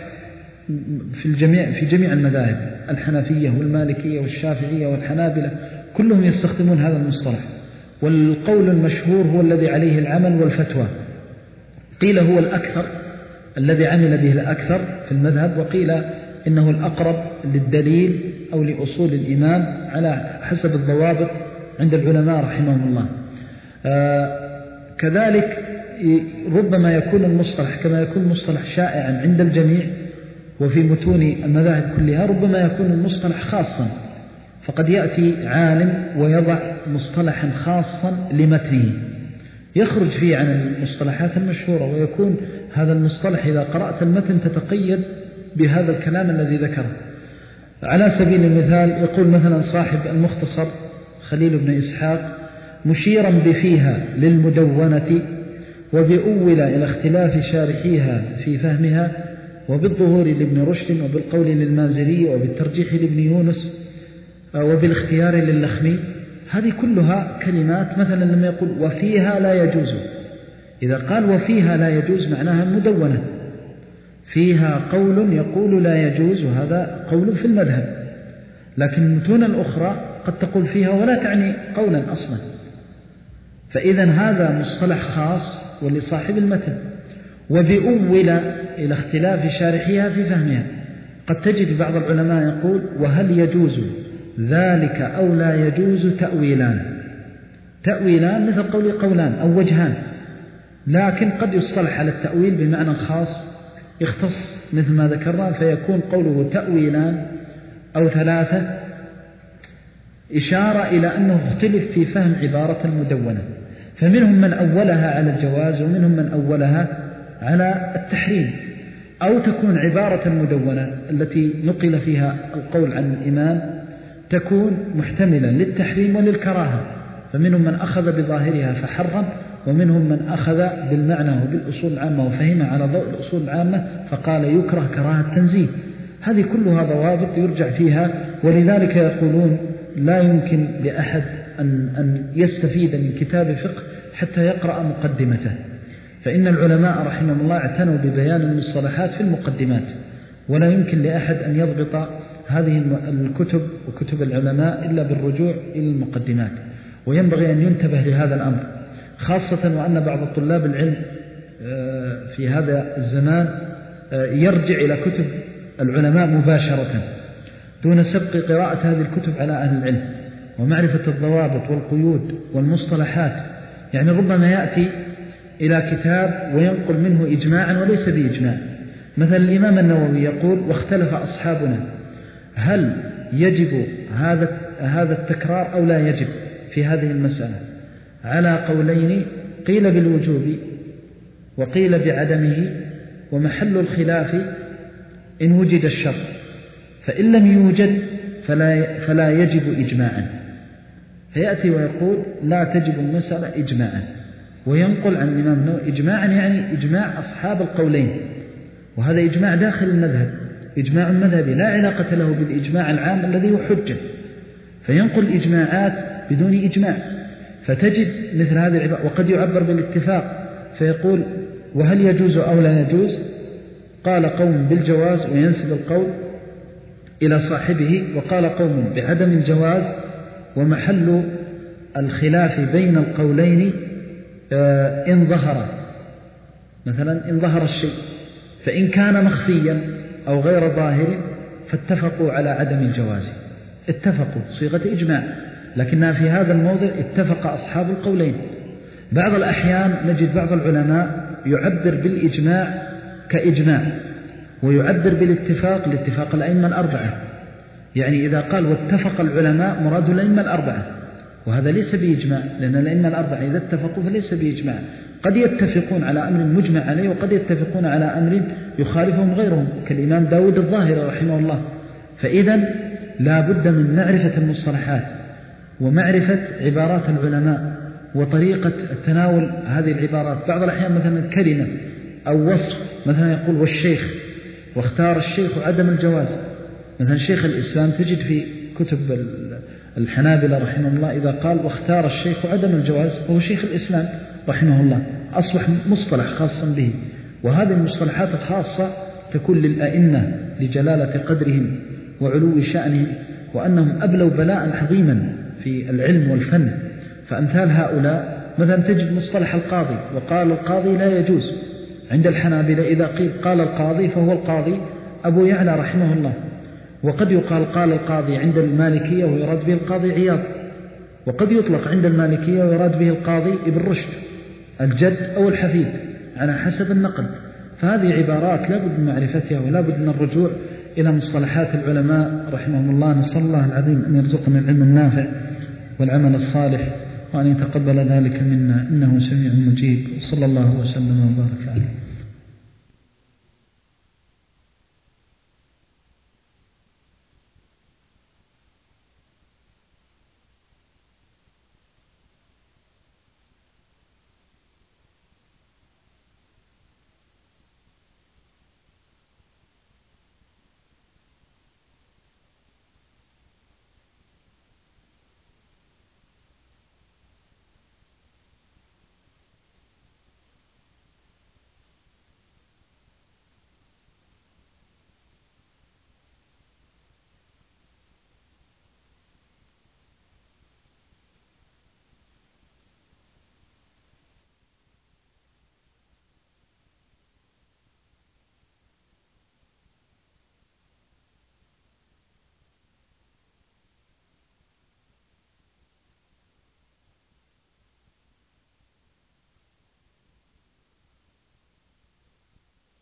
في جميع المذاهب، الحنفية والمالكية والشافعية والحنابلة كلهم يستخدمون هذا المصطلح. والقول المشهور هو الذي عليه العمل والفتوى، قيل هو الأكثر الذي عمل به الأكثر في المذهب، وقيل إنه الأقرب للدليل أو لأصول الإمام على حسب الضوابط عند العلماء رحمهم الله. كذلك ربما يكون المصطلح كما يكون المصطلح شائعا عند الجميع وفي متون المذاهب كلها، ربما يكون المصطلح خاصا، فقد يأتي عالم ويضع مصطلحا خاصا لمتنه يخرج فيه عن المصطلحات المشهورة، ويكون هذا المصطلح إذا قرأت المتن تتقيد بهذا الكلام الذي ذكره. على سبيل المثال يقول مثلا صاحب المختصر خليل بن إسحاق: مشيرا بفيها للمدونة وبأول إلى اختلاف شارحيها في فهمها، وبالظهور لابن رشد، وبالقول للمازري، وبالترجيح لابن يونس، وبالاختيار للخمي. هذه كلها كلمات مثلا لما يقول وفيها لا يجوز، إذا قال وفيها لا يجوز معناها مدونة فيها قول يقول لا يجوز، وهذا قول في المذهب، لكن المتون الأخرى قد تقول فيها ولا تعني قولا أصلا. فإذا هذا مصطلح خاص ولصاحب المتن. وبأول إلى اختلاف شارحها في فهمها، قد تجد بعض العلماء يقول وهل يجوز ذلك أو لا يجوز تأويلان. تأويلان مثل قول قولان أو وجهان، لكن قد يصطلح على التأويل بمعنى خاص يختص مثل ما ذكرنا، فيكون قوله تأويلان أو ثلاثة إشارة إلى أنه اختلف في فهم عبارة المدونة، فمنهم من أولها على الجواز ومنهم من أولها على التحريم، أو تكون عبارة المدونة التي نقل فيها القول عن الإمام تكون محتملا للتحريم وللكراهة، فمنهم من أخذ بظاهرها فحرم، ومنهم من أخذ بالمعنى وبالأصول العامة وفهمها على ضوء الأصول العامة فقال يكره كراهة تنزيه. هذه كلها ضوابط يرجع فيها، ولذلك يقولون لا يمكن لأحد أن يستفيد من كتاب فقه حتى يقرأ مقدمته، فإن العلماء رحمهم الله اعتنوا ببيان المصطلحات في المقدمات، ولا يمكن لأحد أن يضبط هذه الكتب وكتب العلماء إلا بالرجوع إلى المقدمات. وينبغي أن ينتبه لهذا الأمر، خاصة وأن بعض طلاب العلم في هذا الزمان يرجع إلى كتب العلماء مباشرة دون سبق قراءة هذه الكتب على أهل العلم ومعرفة الضوابط والقيود والمصطلحات. يعني ربما يأتي إلى كتاب وينقل منه إجماعا وليس بإجماع. مثلا الإمام النووي يقول واختلف أصحابنا هل يجب هذا التكرار أو لا يجب في هذه المسألة، على قولين، قيل بالوجوب وقيل بعدمه، ومحل الخلاف إن وجد الشرط، فإن لم يوجد فلا يجب إجماعا. فيأتي ويقول لا تجب المسألة إجماعا، وينقل عن الإمام النووي إجماعا يعني إجماع أصحاب القولين، وهذا إجماع داخل المذهب، إجماع مذهبي لا علاقة له بالإجماع العام الذي هو حجة، فينقل إجماعات بدون إجماع. فتجد مثل هذه العبارة، وقد يعبر بالاتفاق فيقول وهل يجوز أو لا يجوز، قال قوم بالجواز وينسب القول إلى صاحبه، وقال قوم بعدم الجواز، ومحل الخلاف بين القولين إن ظهر، مثلا إن ظهر الشيء، فإن كان مخفيا أو غير ظاهر فاتفقوا على عدم الجواز. اتفقوا صيغة إجماع، لكنها في هذا الموضع اتفق أصحاب القولين. بعض الأحيان نجد بعض العلماء يعبر بالإجماع كإجماع، ويعبر بالاتفاق لاتفاق الأئمة الأربعة، يعني إذا قال واتفق العلماء مراد الأئمة الأربعة، وهذا ليس بإجماع، لأن الأئمة الأربعة إذا اتفقوا فليس بإجماع، قد يتفقون على أمر مجمع عليه، وقد يتفقون على أمر يخالفهم غيرهم كالإمام داود الظاهري رحمه الله. فإذا لا بد من معرفة المصطلحات ومعرفة عبارات العلماء وطريقة تناول هذه العبارات. بعض الأحيان مثلا كلمة أو وصف، مثلا يقول والشيخ، واختار الشيخ عدم الجواز. مثلا شيخ الإسلام تجد في كتب الحنابلة رحمه الله إذا قال واختار الشيخ عدم الجواز فهو شيخ الإسلام رحمه الله، أصبح مصطلح خاصا به. وهذه المصطلحات الخاصة تكون للأئمة لجلالة قدرهم وعلو شأنهم، وأنهم أبلوا بلاء عظيما في العلم والفن. فأمثال هؤلاء مثلا تجد مصطلح القاضي، وقال القاضي لا يجوز عند الحنابلة، إذا قيل قال القاضي فهو القاضي أبو يعلى رحمه الله. وقد يقال قال القاضي عند المالكية ويراد به القاضي عياض، وقد يطلق عند المالكية ويراد به القاضي ابن رشد الجد أو الحفيد على حسب النقل. فهذه عبارات لا بد من معرفتها ولا بد من الرجوع إلى مصطلحات العلماء رحمهم الله. نسأل الله العظيم أن يرزقنا العلم النافع والعمل الصالح وأن يتقبل ذلك منا إنه سميع مجيب. صلى الله وسلم وبارك عليه.